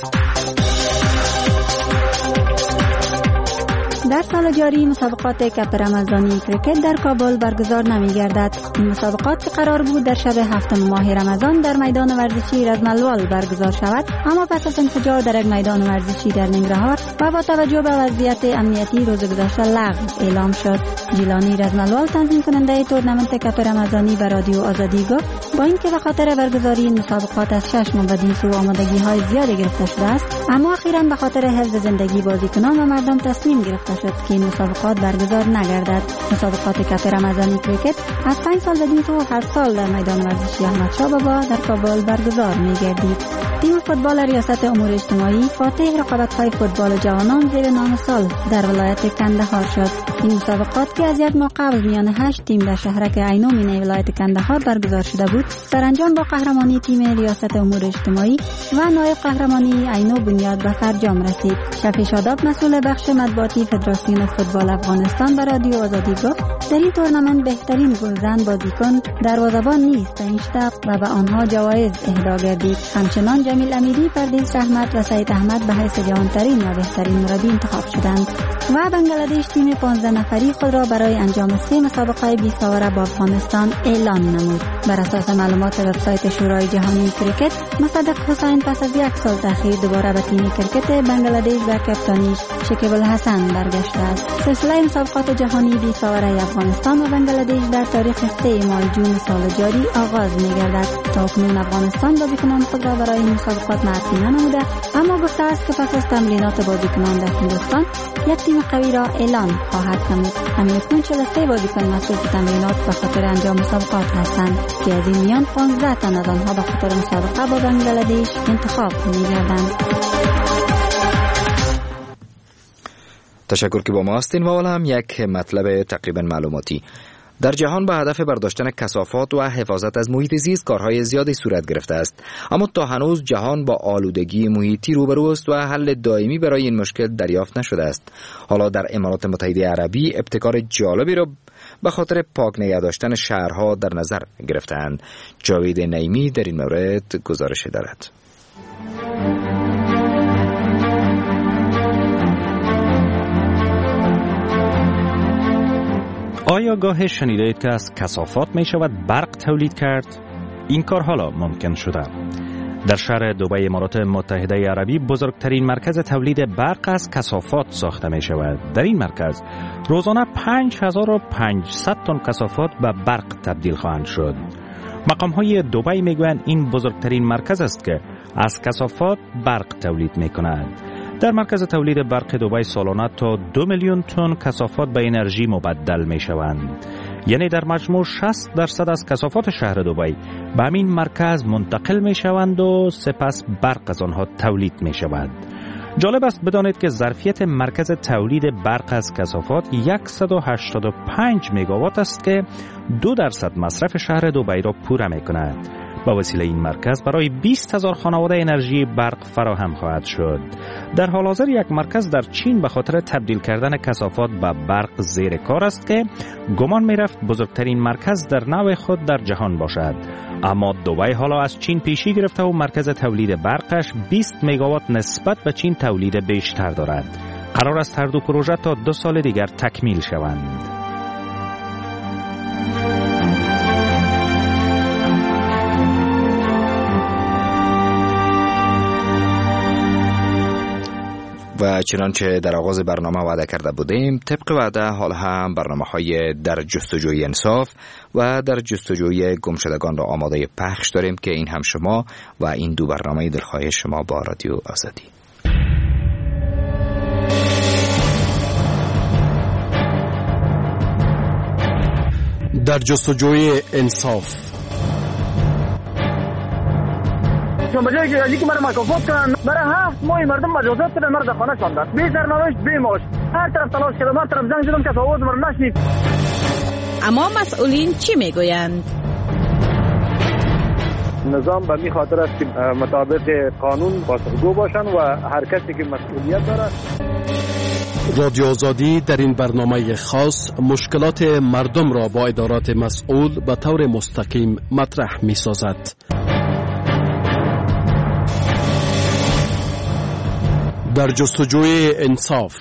در سال جاری مسابقات کپ رمضانی کرکت در کابل برگزار نمی گردد. این مسابقات که قرار بود در شب 7 ماه رمضان در میدان ورزشی رزمالول برگزار شود، اما پس از انفجار در یک میدان ورزشی در ننگرهار و با توجه به وضعیت امنیتی روز گذشته لغو اعلام شد. جیلانی رزمالول تنظیم کننده تورنمنت کپ رمضانی به رادیو آزادی گفت با اینکه به خاطر برگزاری این مسابقات از 6 ماه سو آمادگی‌های زیادی گرفته شده است، اما اخیراً به خاطر حفظ زندگی بازیکنان و مردم تصمیم گرفته شد که این مسابقات برگزار نگردد. مسابقات کپ رمضانی کرکت از 5 سال بدین سو هر سال در میدان ورزشی احمدشاه بابا در کابل برگزار می‌گردید. تیم فوتبال ریاست امور اجتماعی فاتح رقابت‌های فوتبال جوانان زیر نام سال در ولایت کندهار شد. این مسابقات که از یک ماه قبل میان 8 تیم در شهرک عینو مینی ولایت کندهار برگزار شده بود، سرانجام با قهرمانی تیم ریاست امور اجتماعی و نایب قهرمانی عینو بنیاد به فرجام رسید. شفیع شاداب مسئول بخش مطبوعاتی فدراسیون فوتبال افغانستان به رادیو آزادی گفت در این تورنمنت بهترین گلزن بازیکن دروازه‌بان نیز تعیین شد و به آنها جوایز اهدا گردید. همچنان جمیل امیری، پردیس رحمت و سعید احمد به حیث جوانترین و بهترین مربی انتخاب شدند و بنگلادش تیم 15 نفری خود را برای انجام 3 مسابقه 20 ساله با افغانستان اعلان نمود. بر اساس معلومات وبسایت شورای جهانی کرکت، مصدق حسین پس از 1 سال تأخیر دوباره به تیم کرکت بنگلادش و کاپیتانیش شکیب الحسن برگشته است. سلسله مسابقات جهانی 20 ساله افغانستان و بنگلادش در تاریخ 3 ماه جون سال جاری آغاز می‌گردد. تا اکنون افغانستان بازیکنان خود را برای این مسابقات معرفی ننموده، اما گفته است که پس از تمرینات بازیکنان در هندوستان یک تیم قوی را اعلان خواهد نمود. همین اکنون 43 بازیکن مصروف تمرینات به خاطر انجام مسابقات هستند که از این میان 15 تن از آنها به خاطر مسابقه با بنگلادش انتخاب می‌گردند. تشکر که با ما هستین و حالا هم یک مطلب تقریبا معلوماتی. در جهان به هدف برداشتن کثافات و حفاظت از محیط زیست کارهای زیادی صورت گرفته است، اما تا هنوز جهان با آلودگی محیطی روبرو است و حل دائمی برای این مشکل دریافت نشده است. حالا در امارات متحده عربی ابتکار جالبی را به خاطر پاک نگه داشتن شهرها در نظر گرفتند. جاوید نعیمی در این مورد گزارش دارد. آیا گاه شنیده اید که از کثافات می شود برق تولید کرد؟ این کار حالا ممکن شده. در شهر دبی امارات متحده عربی بزرگترین مرکز تولید برق از کثافات ساخته می شود. در این مرکز روزانه 5500 تن کثافات به برق تبدیل خواهند شد. مقام های دبی می گویند این بزرگترین مرکز است که از کثافات برق تولید می کند. در مرکز تولید برق دبی سالانه تا 2 میلیون تن کثافات به انرژی مبدل می شوند. یعنی در مجموع 60% از کثافات شهر دبی به همین مرکز منتقل می شوند و سپس برق از آنها تولید می شود. جالب است بدانید که ظرفیت مرکز تولید برق از کثافات 185 مگاوات است که 2% مصرف شهر دبی را پوره می کند. با وسیله این مرکز برای 20,000 خانواده انرژی برق فراهم خواهد شد. در حال حاضر یک مرکز در چین به خاطر تبدیل کردن کثافات به برق زیر کار است که گمان می رفت بزرگترین مرکز در نوع خود در جهان باشد. اما دبی حالا از چین پیشی گرفته و مرکز تولید برقش 20 مگاوات نسبت به چین تولید بیشتر دارد. قرار است هر دو پروژه تا 2 سال دیگر تکمیل شوند. و چنانچه در آغاز برنامه وعده کرده بودیم، طبق وعده حال هم برنامه‌های در جستجوی انصاف و در جستجوی گمشدگان را آماده پخش داریم که این هم شما و این دو برنامه دلخواه شما با رادیو آزادی. در جستجوی انصاف. بجایی که یکی مرا مکافات کنن، برای 7 ماه مردم مجازات کردن، مرا در خانه شاندن، بی سرنوشت بی معاش، هر طرف تلاش کردم، هر طرف زنگ زدم که آواز مرا نشنید. اما مسئولین چی میگویند؟ نظام به می خاطر است که مطابق قانون پاسخگو باشن و هر کسی که مسئولیت داره. رادیو آزادی در این برنامه خاص مشکلات مردم را با ادارات مسئول به طور مستقیم مطرح می سازد. در جستجوی انصاف.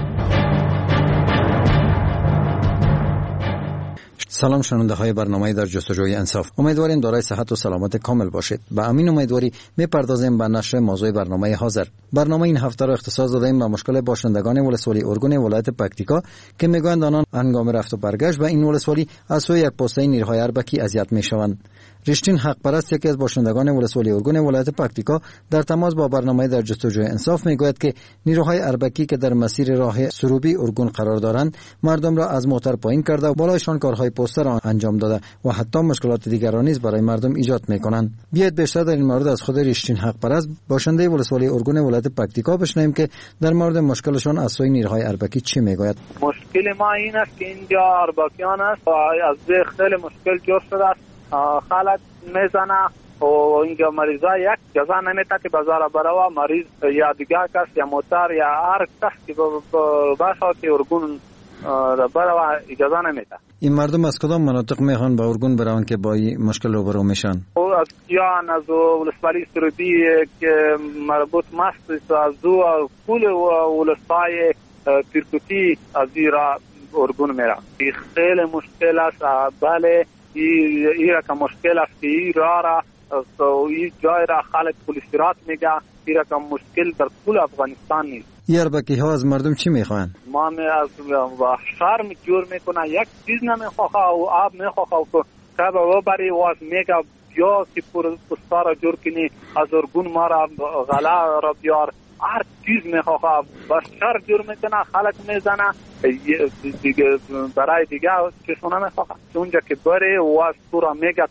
سلام شنونده های برنامه در جستجوی انصاف، امیدواریم دارای صحت و سلامت کامل باشید. با امین امیدواری میپردازیم به نشر موضوع برنامه حاضر. برنامه این هفته را اختصاص دادیم به مشکل باشندگان ولسوالی ارگون ولایت پکتیکا که میگویند آنان هنگام رفت و برگشت به این ولسوالی از سوی یک پسته نیروهای اربکی اذیت میشوند. رشتین حق پرست یکی از باشندگان ولسوالی ارگون ولایت پکتیکا در تماس با برنامه در جستجوی انصاف میگوید که نیروهای اربکی که در مسیر راه سروبی ارگون قرار دارند مردم را از موتر پایین کرده و بالایشان کارهای پوسته را انجام داده و حتی مشکلات دیگر را نیز برای مردم ایجاد میکنند. بیایید بیشتر در این مورد از خود رشتین حق پرست باشنده ولسوالی ارگون ولایت پکتیکا بشنویم که در مورد مشکلشان از سوی نیروهای اربکی چی میگوید. مشکل ما این است که اینجا اربکیان است و از خیلی مشکل جور شده است. خلق میزنه و اینجا مریضا یک جزا نمیده که بازار برای مریض یا دیگه کس یا موتر یا هر کس که باشه که ارگون برای اجازه نمیده. این مردم از کدام مناطق میخوان با ارگون برون که با این مشکل روبرو میشن؟ از کیان، از ولسوالی سروبی که مربوط مست از دو کل ولسای پیرکوتی از ایرا ارگون میره. خیلی مشکل است. بله این که مشکل است که این را این جای را خلق پولیسیرات میگه. این که مشکل در کل افغانستان نیست. این اربکی ها از مردم چی میخوان؟ ما از شرم جور میکنه، یک چیز نمیخواه و آب میخواه که با بری واز میگه بیا که پستا را جور کنی از ارگون ما را غلا را بیار، هر چیز میخواه با شر جور میکنه، خلق میزنه دیگه برای دیگه چشونه میخواه. اونجا که بری واز تو را میگه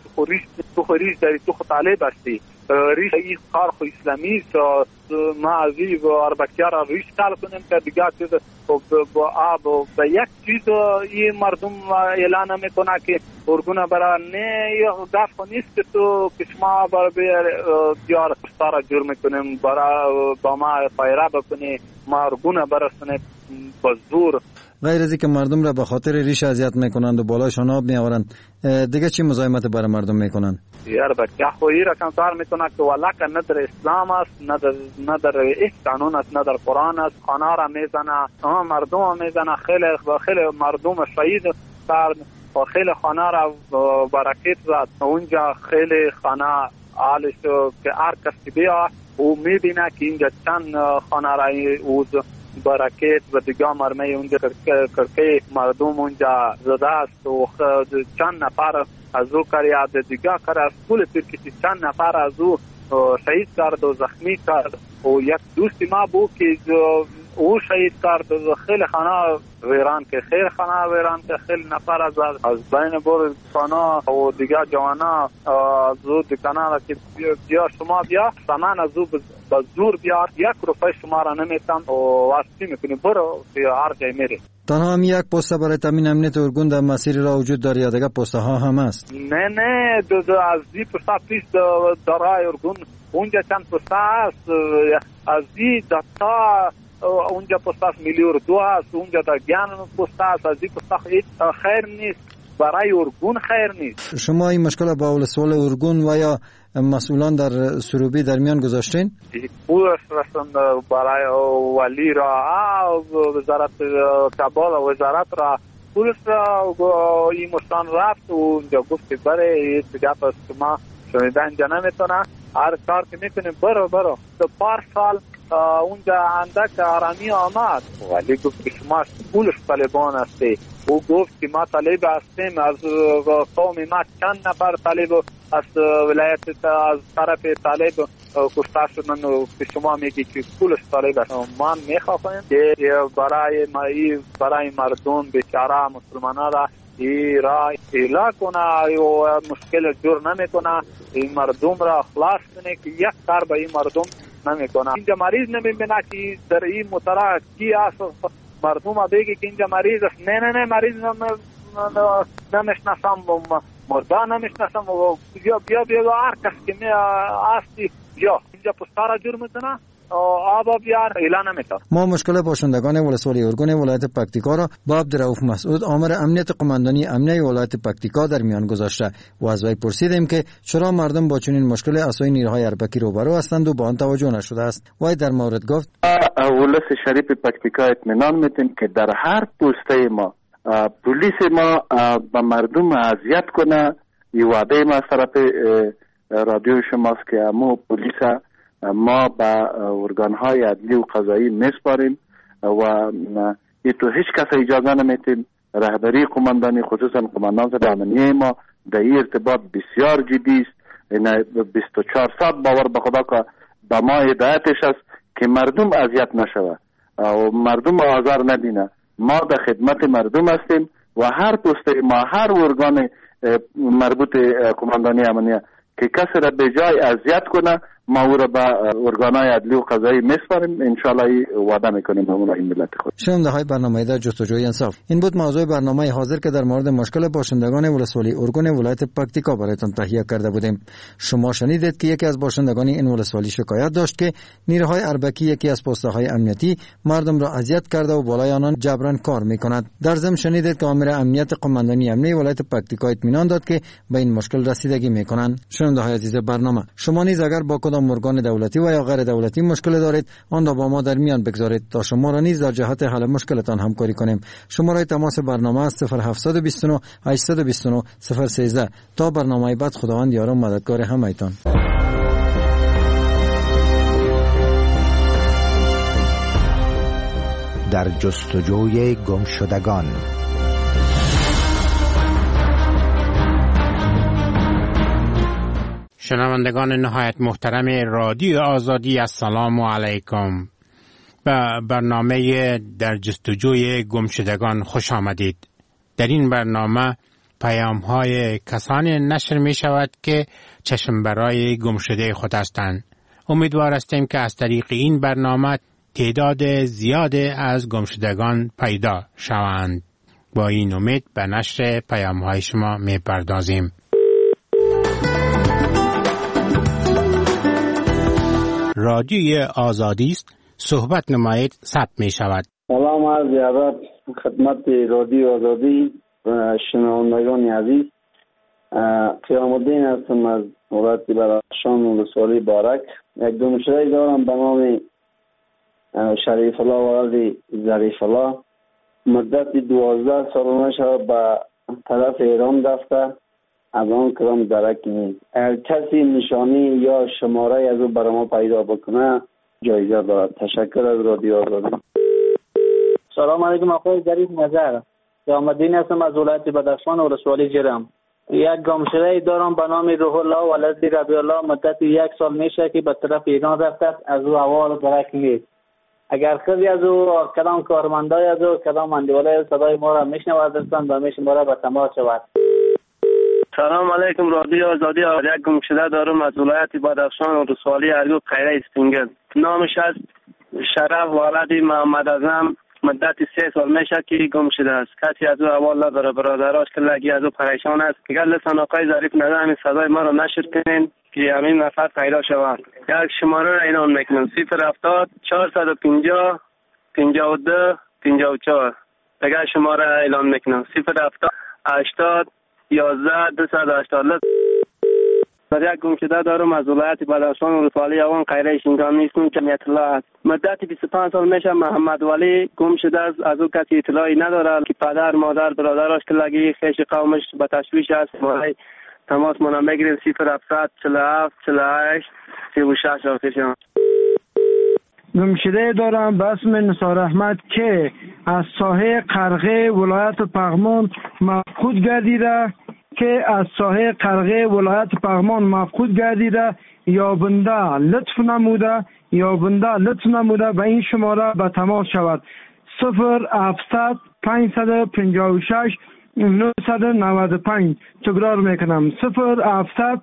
تو خریش داری، تو طالب هستی، ریش این کار خو اسلامی است. ما از این اربکی‌ها را ریش کال کنیم که دیگه چیز با آب به یک چیز این مردم اعلان میکنه که ارگون برای نه دفع نیست که تو که شما برای بیار سارا جور میکنیم برای با ما فایره بکنی ما ارگون برسونه با زور. غیر از اینکه مردم را به خاطر ریش اذیت میکنند و بالایشان آب میآورند، دیگه چی مزاحمت برای مردم میکنند؟ یار بچه خویی را کنتار میکنه که ولکه نه در اسلام است، نه در ایک قانون است، نه در قرآن است. خانه را میزنه، مردم را میزنه، خیلی مردم شهید کرد و خیلی خانه را برکت زد. اونجا خیلی خانه حالش که هر کسی بیا او میبینه که اینجا چند خانه را اوز برکت و دیگه مرمه اونجا کرکه مردم اونجا زده است و چند نفر از او کریاد دیگه کرد از کل ترکیشی چند نفر از او شهید کرد و زخمی کرد و یک دوستی ما بود که او شهید کرد و خیلی خانه ویران که خیلی نفر از بین بر خانه و دیگه جوانا از او دکانه را که بیا شما بیا سامان از او با زور بیار 1 روپیه شما را نمیتم و واسطی میکنی برو که هر جای میری. تنها هم یک پست برای تامین امنیت ارگون در مسیر را وجود داره یا دیگه پست ها هم است؟ نه از این پست پیش دارای ارگون اونجا چند پست هست، از این دستا اونجا پست میلیور 2 هست، اونجا در گیان پست هست، از این پست خیر نیست برای ارگون خیر نیست. شما این مشکل با ولسوال ارگون و یا مسئولان در سروبی در میان گذاشتین؟ پولش رسند برای ولی را وزارت کابل و وزارت را پولش را این مستان رفت و اونجا گفت که برای دیگه پس ما شنیده اینجا نمیتونه هر کار که میکنیم برو تو پارسال اونجا اندک آرامی آمد ولی گفت که شما پولش طالبان هستی. او گفت که ما طالب هستیم، از قوم ما چند نفر طالب از ولایت از طرف طالب کشته شدن و که شما میگی که پولش طالب هست. ما میخواهیم که برای مردم بیچاره مسلمانان را ای را ایلا کنه و مشکل جور نمیکنه، این مردم را خلاص کنه که یک کار به این مردم نمیکنه. اینجا مریض نمیبینه که در این مطرح کی هست، مردم ها بگی که اینجا مریض است. نه مریض نمیشناسم مرده نمیشناسم بیا هر کس که می هستی بیا اینجا پستارا جور میکنه آبا بیار اعلان میکنه. ما مشکل باشندگان ولسوالی ارگون ولایت پکتیکا را با عبدالرؤوف مسعود آمر امنیت قماندانی امنیه ولایت پکتیکا در میان گذاشته و از وی پرسیدیم که چرا مردم با چنین مشکل اسای نیروهای اربکی روبرو هستند و با آن توجه نشده است. وی در مورد گفت ولس شریف پکتیکا اطمینان میتیم که در هر پسته ما پلیس ما با مردم اذیت کنه. این وعده ما طرف رادیو شماست که امو پلیس ما با ارگان‌های عدلی و قضایی میسپاریم و این تو هیچ کس اجازه نمیتیم. رهبری قماندانی خصوصا قماندان امنیه ما در این ارتباط بسیار جدی است. 24 ساعت باور به خدا که با ما هدایتش است که مردم اذیت نشود و مردم آزار نبینه. ما در خدمت مردم هستیم و هر پست ما هر ارگان مربوط قماندانی امنیه که کسی را به جای اذیت کنه ما او را به ارگان‌های عدلی و قضایی میسپاریم. انشالله وعده میکنیم همون این ملت خود. شنونده های برنامه در جستجوی انصاف، این بود موضوع برنامه حاضر که در مورد مشکل باشندگان ولسوالی ارگون ولایت پکتیکا برایتان تهیه کرده بودیم. شما شنیدید که یکی از باشندگان این ولسوالی شکایت داشت که نیروهای اربکی یکی از پست‌های امنیتی مردم را اذیت کرده و بالای آنان جبران کار میکند. در ضمن شنیدید که آمر امنیت قماندانی امنیه ولایت پکتیکا اطمینان داد که به این مشکل رسیدگی میکنند. شنونده های عزیز برنامه، شما نیز اگر با کدام ارگان دولتی و یا غیر دولتی مشکل دارید آن را با ما در میان بگذارید تا شما را نیز در جهت حل مشکلتان همکاری کنیم. شماره تماس برنامه است 0729 829 013. تا برنامه بعد خداوند یار و مددگار همه‌تان. در جستجوی گمشدگان. شنوندگان نهایت محترم رادیو آزادی، السلام علیکم. به برنامه در جستجوی گمشدگان خوش آمدید. در این برنامه پیام‌های کسانی نشر می شود که چشم برای گمشده خود هستند. امیدوار هستیم که از طریق این برنامه تعداد زیاد از گمشدگان پیدا شوند. با این امید به نشر پیام‌های شما می‌پردازیم. رادیوی آزادی است، صحبت نمایید ثبت می شود. سلام عرض ادب خدمت رادیو آزادی و شنوندگان عزیز. قیام الدین هستم از ولایت بدخشان ولسوالی بارک. یک گمشده دارم به نام شریف الله ولد ظریف الله. مدت 12 سال میشه به طرف ایران رفته، از آن کدام درک نیست. اگر کسی نشانی یا شماره از او برای ما پیدا بکنه جایزه دارد. تشکر از رادیو آزادی. سلام علیکم آقای ظریف نظر. قیام الدین هستم از ولایت بدخشان ولسوالی جرم. یک گمشده دارم به نام روح الله ولد ربیع الله. مدت 1 سال میشه که به طرف ایران رفته، از او احوال درک نیست. اگر خیلی از او کدام کارمندای از او کدام اندیوله صدای ما را میشنود هستند و میشه ما را به تماس شود. سلام علیکم رادیو آزادی. یک گمشده دارم از ولایت بدخشان ولسوالی ارگو قیره اسپینگل. نامش از شرف ولد محمد اعظم. مدت 3 سال میشه که گم شده است. کسی از او احوال نداره. برادراش کلگی از او پریشان است. اگر لطفاً آقای ظریف نظر همین صدای ما را نشر کنین که همین نفر پیدا شود. یک شماره را اعلان میکنم: 070 450 52 54. دیگر شماره را اعلان میکنم: 070 80 11 280. یک گمشده دارم از ولایت بدخشان ولسوالی اوان قیره شینگان نیستم که اطلاع است. مدت 25 سال میشه محمد ولی گم شده است. از او کسی اطلاعی نداره که پدر مادر برادرش کلگی خیش قومش به تشویش است. ولی تماس منم بگیرید 0700 47 48 36 آخرشان. گمشده دارم به اسم نثار احمد که از ساحه قرغه ولایت پغمان مفقود گردیده یابنده لطف نموده به این شماره به تماس شود: 0700 556 995. تکرار میکنم: 0700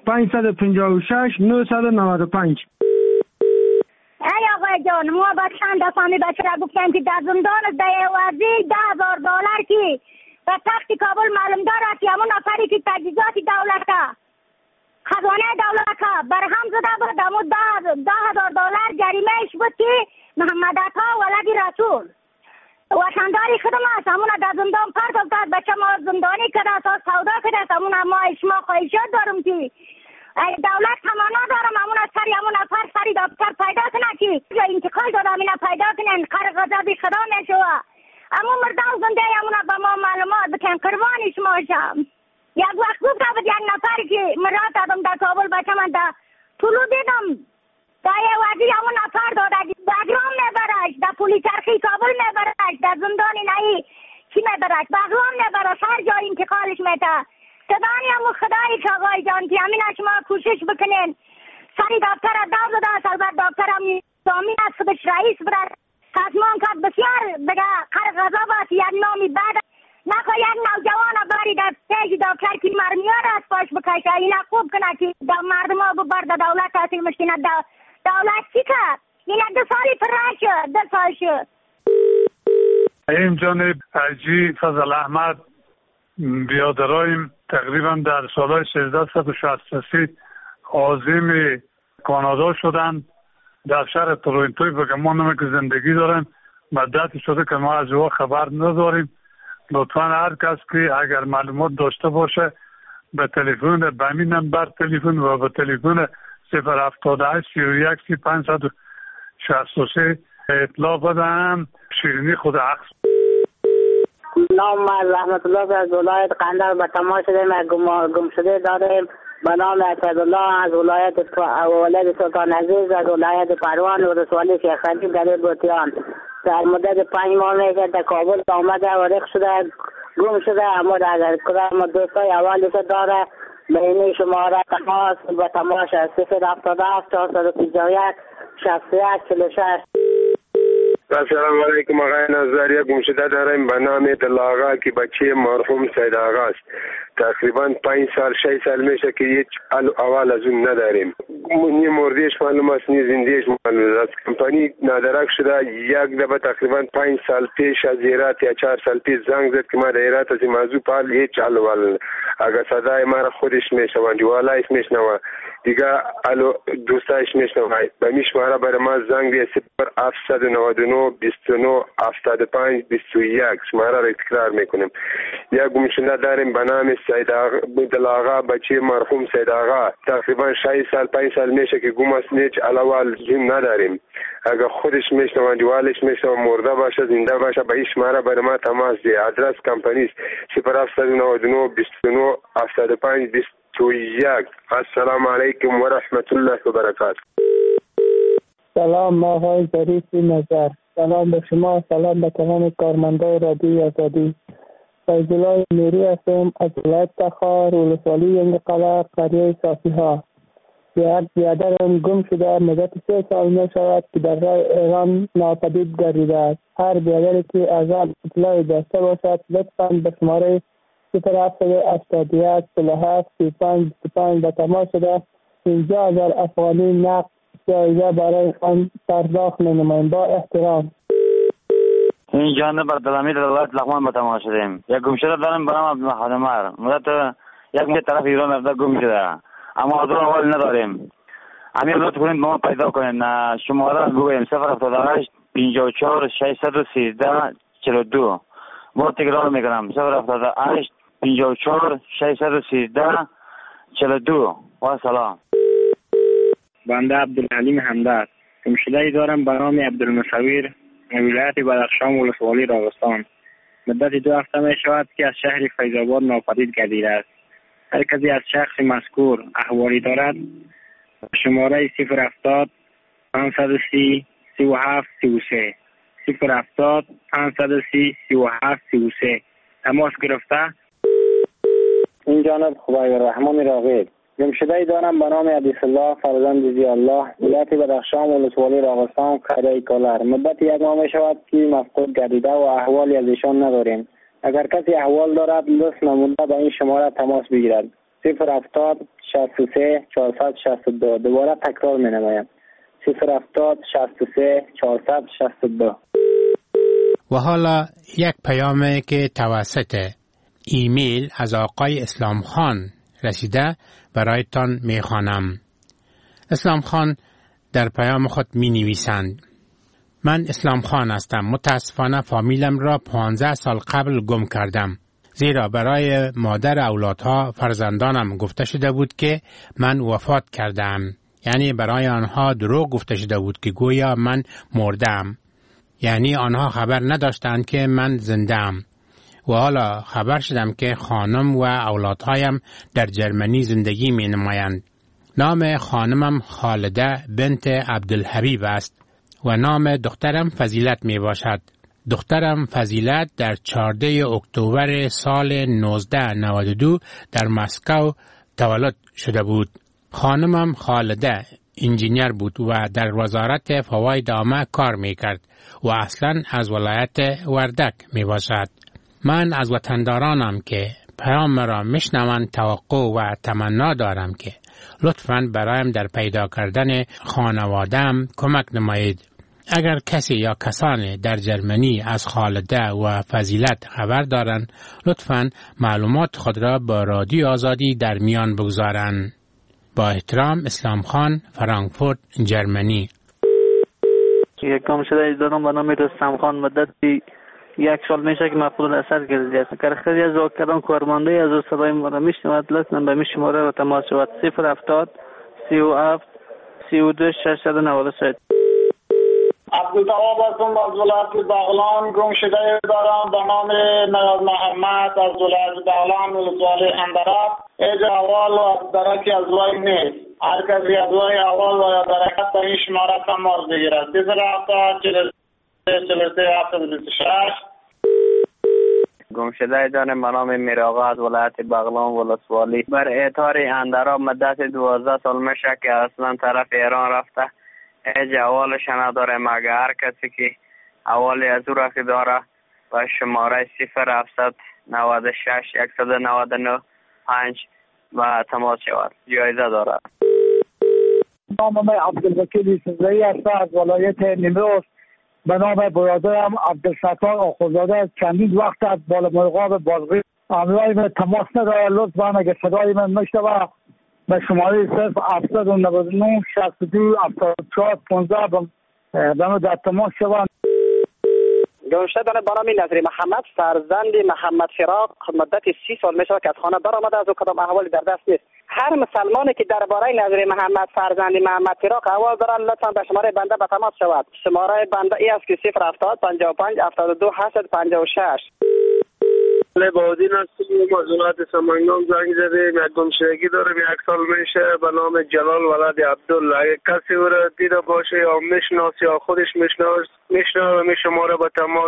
556 995. ای آقای جان، ما با چند دفعه بچه را گفتیم که در زندان دیوازی $10,000 که و تخت کابل معلوم دارد که همون نفری که تجهیزات دولت خزانه دولت برهم زده بود، همون $10,000 جریمهش بود که محمد عطا ولد رسول وطنداری خودم است. همون در زندان پرت افتاد، بچه ما زندانی کرده، اساس سودا کرده. همون ما شما خواهشات دارم که دولت تمانا دارم همون از سری همون نفر سری دفتر پیدا کنه که یا انتقال دادم اینا پیدا کنن. قرار غضبی خدا میشوه. اما مردم زنده همون با ما معلومات بکن. قربانی شما شم. یک وقت گفته بود یک نفر که مراد دادم در کابل بچه من در طولو دیدم در یه وزیر همون نفر داده بگرام میبرش، در پولی چرخی کابل میبرش، در زندانی نهی چی میبرش، بگرام میبرش، هر جای انتقالش میده. صدانی همون خدای آقای جان که همین شما کوشش بکنین سری دفتر دار داده است. البته دفتر هم نظامی است، خودش رئیس برد تصمان کرد بسیار بگه غضب است. یک نامی بعد نخواه یک نوجوان باری در پیش دفتر که مرمیار است پاش بکشه اینا خوب کنه که مردم ها ببرد دولت تحصیل مشکینه. دولت چی کرد؟ اینا 2 سالی فرار شد، 2 سال شد. این جانب حاجی فضل احمد بیادرایم تقریبا در سالهای 1363 عازم کانادا شدن. در شهر تورنتو بگم ما نمی که زندگی داریم. مدتی شده که ما از او خبر نداریم. لطفا هر کس که اگر معلومات داشته باشه به تلفن به همین نمبر تلفن و به تلفن 078 31 563 اطلاع بدهم. شیرینی خود عکس. نام رحمت الله از ولایت قندهار به تماس شدیم. گم شده داریم به نام اسدالله از ولایت سلطان عزیز از ولایت پروان ولسوالی شیخ خلیل در بوتیان. در مدت 5 ماه میشه در کابل آمده و رخ شده گم شده. اما در کدام دوستای اولیش داره به این شماره تماس به تماس 077 451 61 46. السلام علیکم آقای نظریه. گمشده داریم به نام دل آقا که بچه مرحوم سید آقا است. تقریبا 5 سال 6 سال میشه که هیچ اول از اون نداریم. نی مردیش معلوم است نی زندگیش معلوم است. کمپانی نادرک شده. یک دفعه تقریبا 5 سال پیش از ایرات یا 4 سال پیش زنگ زد که ما در ایرات از این موضوع پال هیچ اول اگر صدای ما را خودش میشنوند والایش میشنوند دیگه دوستایش میشنوند به میشماره برای ما زنگ دی 0799 29 75 21 شماره را تکرار میکنیم. یک گمشده داریم به نام سید آقا بچه مرحوم سید آقا تقریبا 6 سال 5 سال میشه که گم است هیچ علاوه جون نداریم. اگر خودش میشنوند والش میشنوند مرده باشه زنده باشه به این شماره برای ما تماس دی. آدرس کمپانی 0799 29 75 21. السلام علیکم و رحمت الله و برکاته. سلام آقای ظریف نظر. سلام به شما، سلام به تمام کارمندان رادیو آزادی. فیض الله میری هستم از ولایت تخار ولسوالی ینگقله قریه صافی ها. یک برادرم گم شده مدت 3 سال می شود که در راه ایران ناپدید گردیده است. هر برادری که از آن اطلاعی داشته باشد لطفاً به شماره 0781 47 35 25 به تماس شده 15000 افغانی نقد جایزه برای آن پرداخت نماییم. با احترام. این جانب عبدالحمید ولایت لغمان به تماس شدیم. یک گمشده دارم به نام عبدالمحمد عمر. مدت یک ماه طرف ایران رفته گم شده اما از اون حال نداریم. همین لطف کنید ما پیدا کنید. شماره بگویم 078 54 613 42. با تکرار میکنم 078 54 613 42. و سلام. بنده عبدالعلیم حمدت. گمشده‌ای دارم به نام عبدالمصور ولایت بدخشان ولسوالی راغستان. مدت 2 هفته می شود که از شهر فیض‌آباد ناپدید گردیده است. هر کسی از شخص مذکور احوالی دارد شماره 070 530 37 33 070 530 37 33 تماس گرفته. این جانب خدای رحمان راغب. گمشده‌ای دارم به نام عبیس الله فرزند زی الله ولایت بدخشان ولسوالی راغستان قریه کالر. مدت 1 ماه می شود که مفقود گردیده و احوالی از ایشان نداریم. اگر کسی احوال دارد لطف نموده به این شماره تماس بگیرد. 070 63 462. دوباره تکرار می نمایم 070 63 462. و حالا یک پیامی که توسط ایمیل از آقای اسلام خان رسیده برایتان می خوانم. اسلام خان در پیام خود می نویسند: من اسلام خان هستم. متاسفانه فامیلم را 15 سال قبل گم کردم. زیرا برای مادر اولادها فرزندانم گفته شده بود که من وفات کردم. یعنی برای آنها دروغ گفته شده بود که گویا من مردم. یعنی آنها خبر نداشتند که من زنده‌ام. و حالا خبر شدم که خانم و اولادهایم در جرمنی زندگی می نمایند. نام خانمم خالده بنت عبدالحبیب است و نام دخترم فضیلت می باشد. دخترم فضیلت در 14 اکتبر سال 1992 در مسکو تولد شده بود. خانمم خالده انجینیر بود و در وزارت فواید عامه کار می کرد و اصلا از ولایت وردک می باشد. من از وطندارانم که پیام را میشنوند توقع و تمنا دارم که لطفاً برایم در پیدا کردن خانواده‌ام کمک نمایید. اگر کسی یا کسانی در جرمنی از خالده و فضیلت خبر دارند لطفاً معلومات خود را با رادیو آزادی در میان بگذارند. با احترام اسلام خان، فرانکفورت، جرمنی. یک گمشده دارم به نام رستم خان. مدت 1 سال میشه که مفقود الاثر گردیده است. اگر خیلی از واقعا کارمنده از او صدای ما را میشنود لطفاً به می شماره را تماس شود 070 37 32 693. عبدالتواب هستم از ولایت بغلان. گمشده دارم به نام نیاز محمد از ولایت بغلان ولسوالی اندراب. ایجا اول و درکی از وی نیست. هر کسی از وی اول و درکت به این شماره تماس بگیرد 070 گمشده دارم به نام میراغا از ولایت بغلان ولسوالی. بر اعتار اندراب مدت 12 سال میشه که اصلا طرف ایران رفته. هیچ اولش نداره مگه هر کسی که اولی از او رفتی داره و شماره 0796 199 5 و تماس شود. جایزه دارد. نام من عبدالوکیل سوزایی است از ولایت نیمروز. به نام برادرم عبدالستار آخوندزاده از چندین وقت از بالامرغاب بازغی امروی من تماس نداره. لطفاً اگه صدای من میشنوه به شماره 0799 62 74 15 به من در تماس شوند. گمشده به نام نظری محمد فرزند محمد فراق مدت 30 سال میشه که از خانه برآمده از او کدام احوالی در دست نیست. هر مسلمانی که درباره نظری محمد فرزند محمد فراق احوال دارن لطفا به شماره بنده به تماس شود. شماره بنده ای است که 070 55 72 856. لبادین هستیم مزونات سمنگام زنگ زدیم. یک گمشدگی داریم 1 سال میشه به نام جلال ولد عبدالله. اگه کسی او را دیده باشه یا میشناس یا خودش میشناسه می شماره با تماس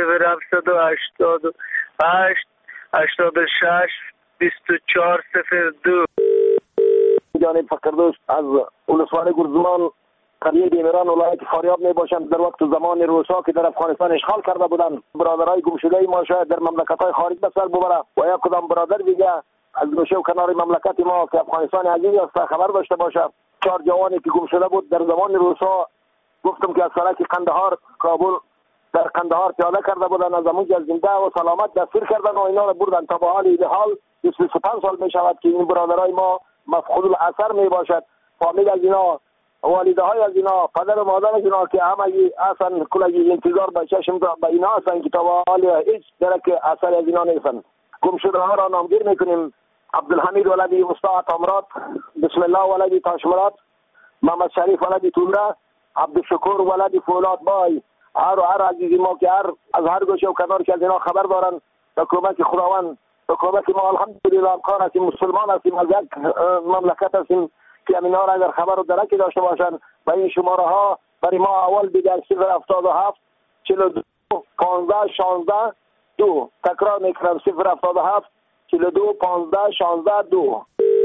0788 86 24 02. جانب فقردوست از ولسوالی گرزمان قریه بیمران ولایت فاریاب می باشند. در وقت زمان روسا که در افغانستان اشغال کرده بودند برادرای گمشده ما شاید در مملکت‌های خارج به سر ببره و یک کدام برادر دیگه از گوشه و کنار مملکت ما که افغانستان عزیز است خبر داشته باشه. 4 جوانی که گمشده بود در زمان روسا گفتم که از سرک قندهار کابل در قندهار پیاده کرده بودند. از اونجا زنده و سلامت دستگیر کردن و اینا را بردن تا به حال 25 سال می شود که این برادرای ما مفقود الاثر می باشد. فامیل از اینا، والده های از اینا، پدر و مادر از اینا که همه اصلا کلگی انتظار به چشم به اینا هستن که تا به حال هیچ درک اثر از اینا نیستن. گمشده ها را نامگیر میکنیم. عبدالحمید ولدی مصطفی تامرات، بسم الله ولدی تاشمرات، محمد شریف ولدی تولره، عبدالشکور ولدی فولاد بای. هر عزیزی ما که از هر گوشه و کنار که از اینا خبر دارن حکومت خداوند حکومت ما الحمدلله امکان هستیم مسلمان هستیم از یک مملکت هستیم که امینا را اگر خبر و درکی داشته باشن و این شماره ها برای ما اول دیگر 077 42 15 16 2 تکرار میکنم 077 42 15 16 2.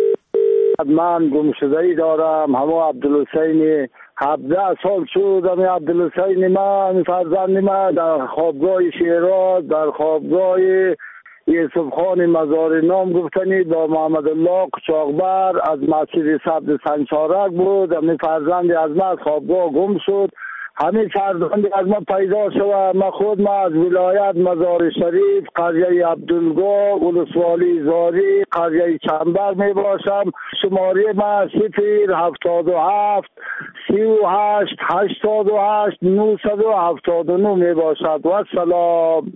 من گمشده‌ای دارم همه عبدالحسین 17 سال شد. همه عبدالحسین من فرزند من در خوابگاه شیراز در خوابگاه یوسف خان مزار نام گفتنی با محمد الله قچاقبر از مسجد سبز سنچارک بود. همین فرزندی از من از خوابگاه گم شد. همین فرزندی از من پیدا شد. من خود از ولایت مزار شریف قریه عبدالگاه ولسوالی زاری قریه چنبر می باشم. شماره من 077 38 88 979 می باشد. و سلام.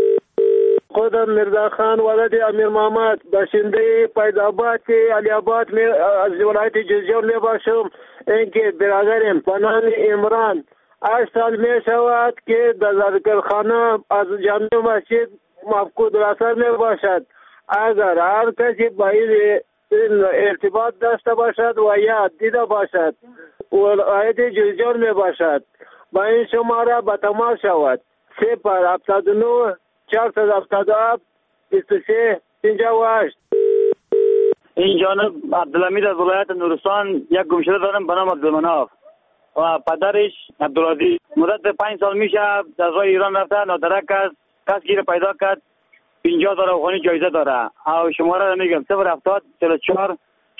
خودم مرزا خان ولد امیر محمد باشنده فیض‌آباد علی آباد از ولایت جوزجان می باشم. اینکه برادرم به نام عمران 8 سال می شود که در ذکرخانه از جامع مسجد مفقود الاثر می باشد. اگر هر کسی با این ارتباط داشته باشد و یا دیده باشد ولایت جوزجان می باشد با این شماره به تماس شود 079 477 23 58. این جانب عبدالحمید از ولایت نورستان یک گمشده دارم به نام عبدالمناف و پدرش عبدالعزیز مدت 5 سال میشه از راه ایران رفته نادرک است. کس گیر پیدا کرد 50,000 افغانی جایزه داره. او شماره را میگم 070 44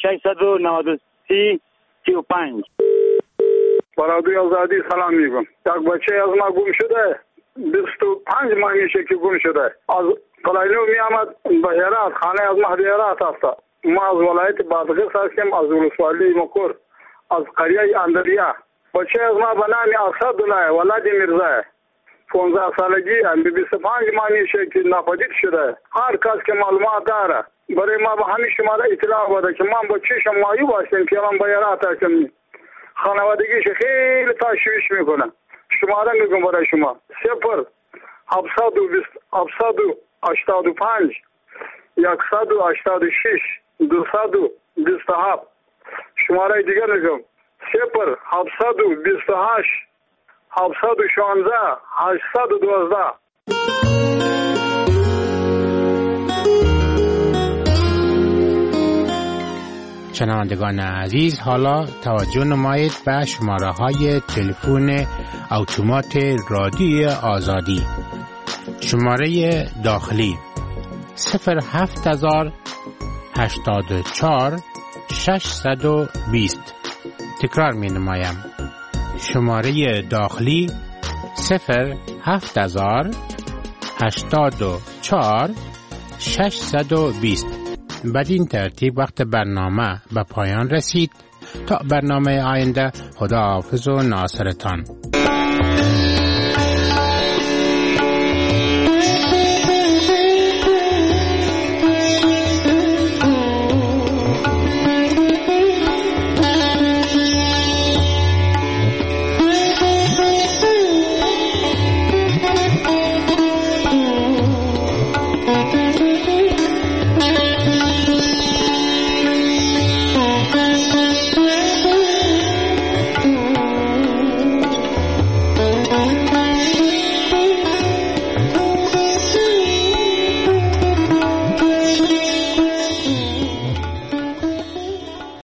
693 35. برادری آزادی سلام میگم. یک بچه از ما گم شده 25 ماه میشه که گم شده. از قلعه‌نو می آمد به هرات خانه از مهدی هرات است. ما از ولایت بادغیس هستیم از ولسوالی مکور از قریه اندریه. بچه از ما به نام اسدالله ولد میرزا 15 سالگی 25 ماه میشه که ناپدید شده. هر کس که معلومات داره برای ما به همین شماره اطلاع بده که ما با چشم مایوب هستیم که الان به هرات هستیم. خانوادگیش خیلی تشویش میکنه. شماره میگم برای شما 0-785 186 227. شماره دیگه میگم 0-728 716 812. شنوندگان عزیز حالا توجه نمایید به شماره های تلفن اتومات رادیوی آزادی. شماره داخلی 07000 84 620. تکرار می نمایم. شماره داخلی 070 84 620. بدین ترتیب وقت برنامه به پایان رسید. تا برنامه آینده، خداحافظ و ناصرتان.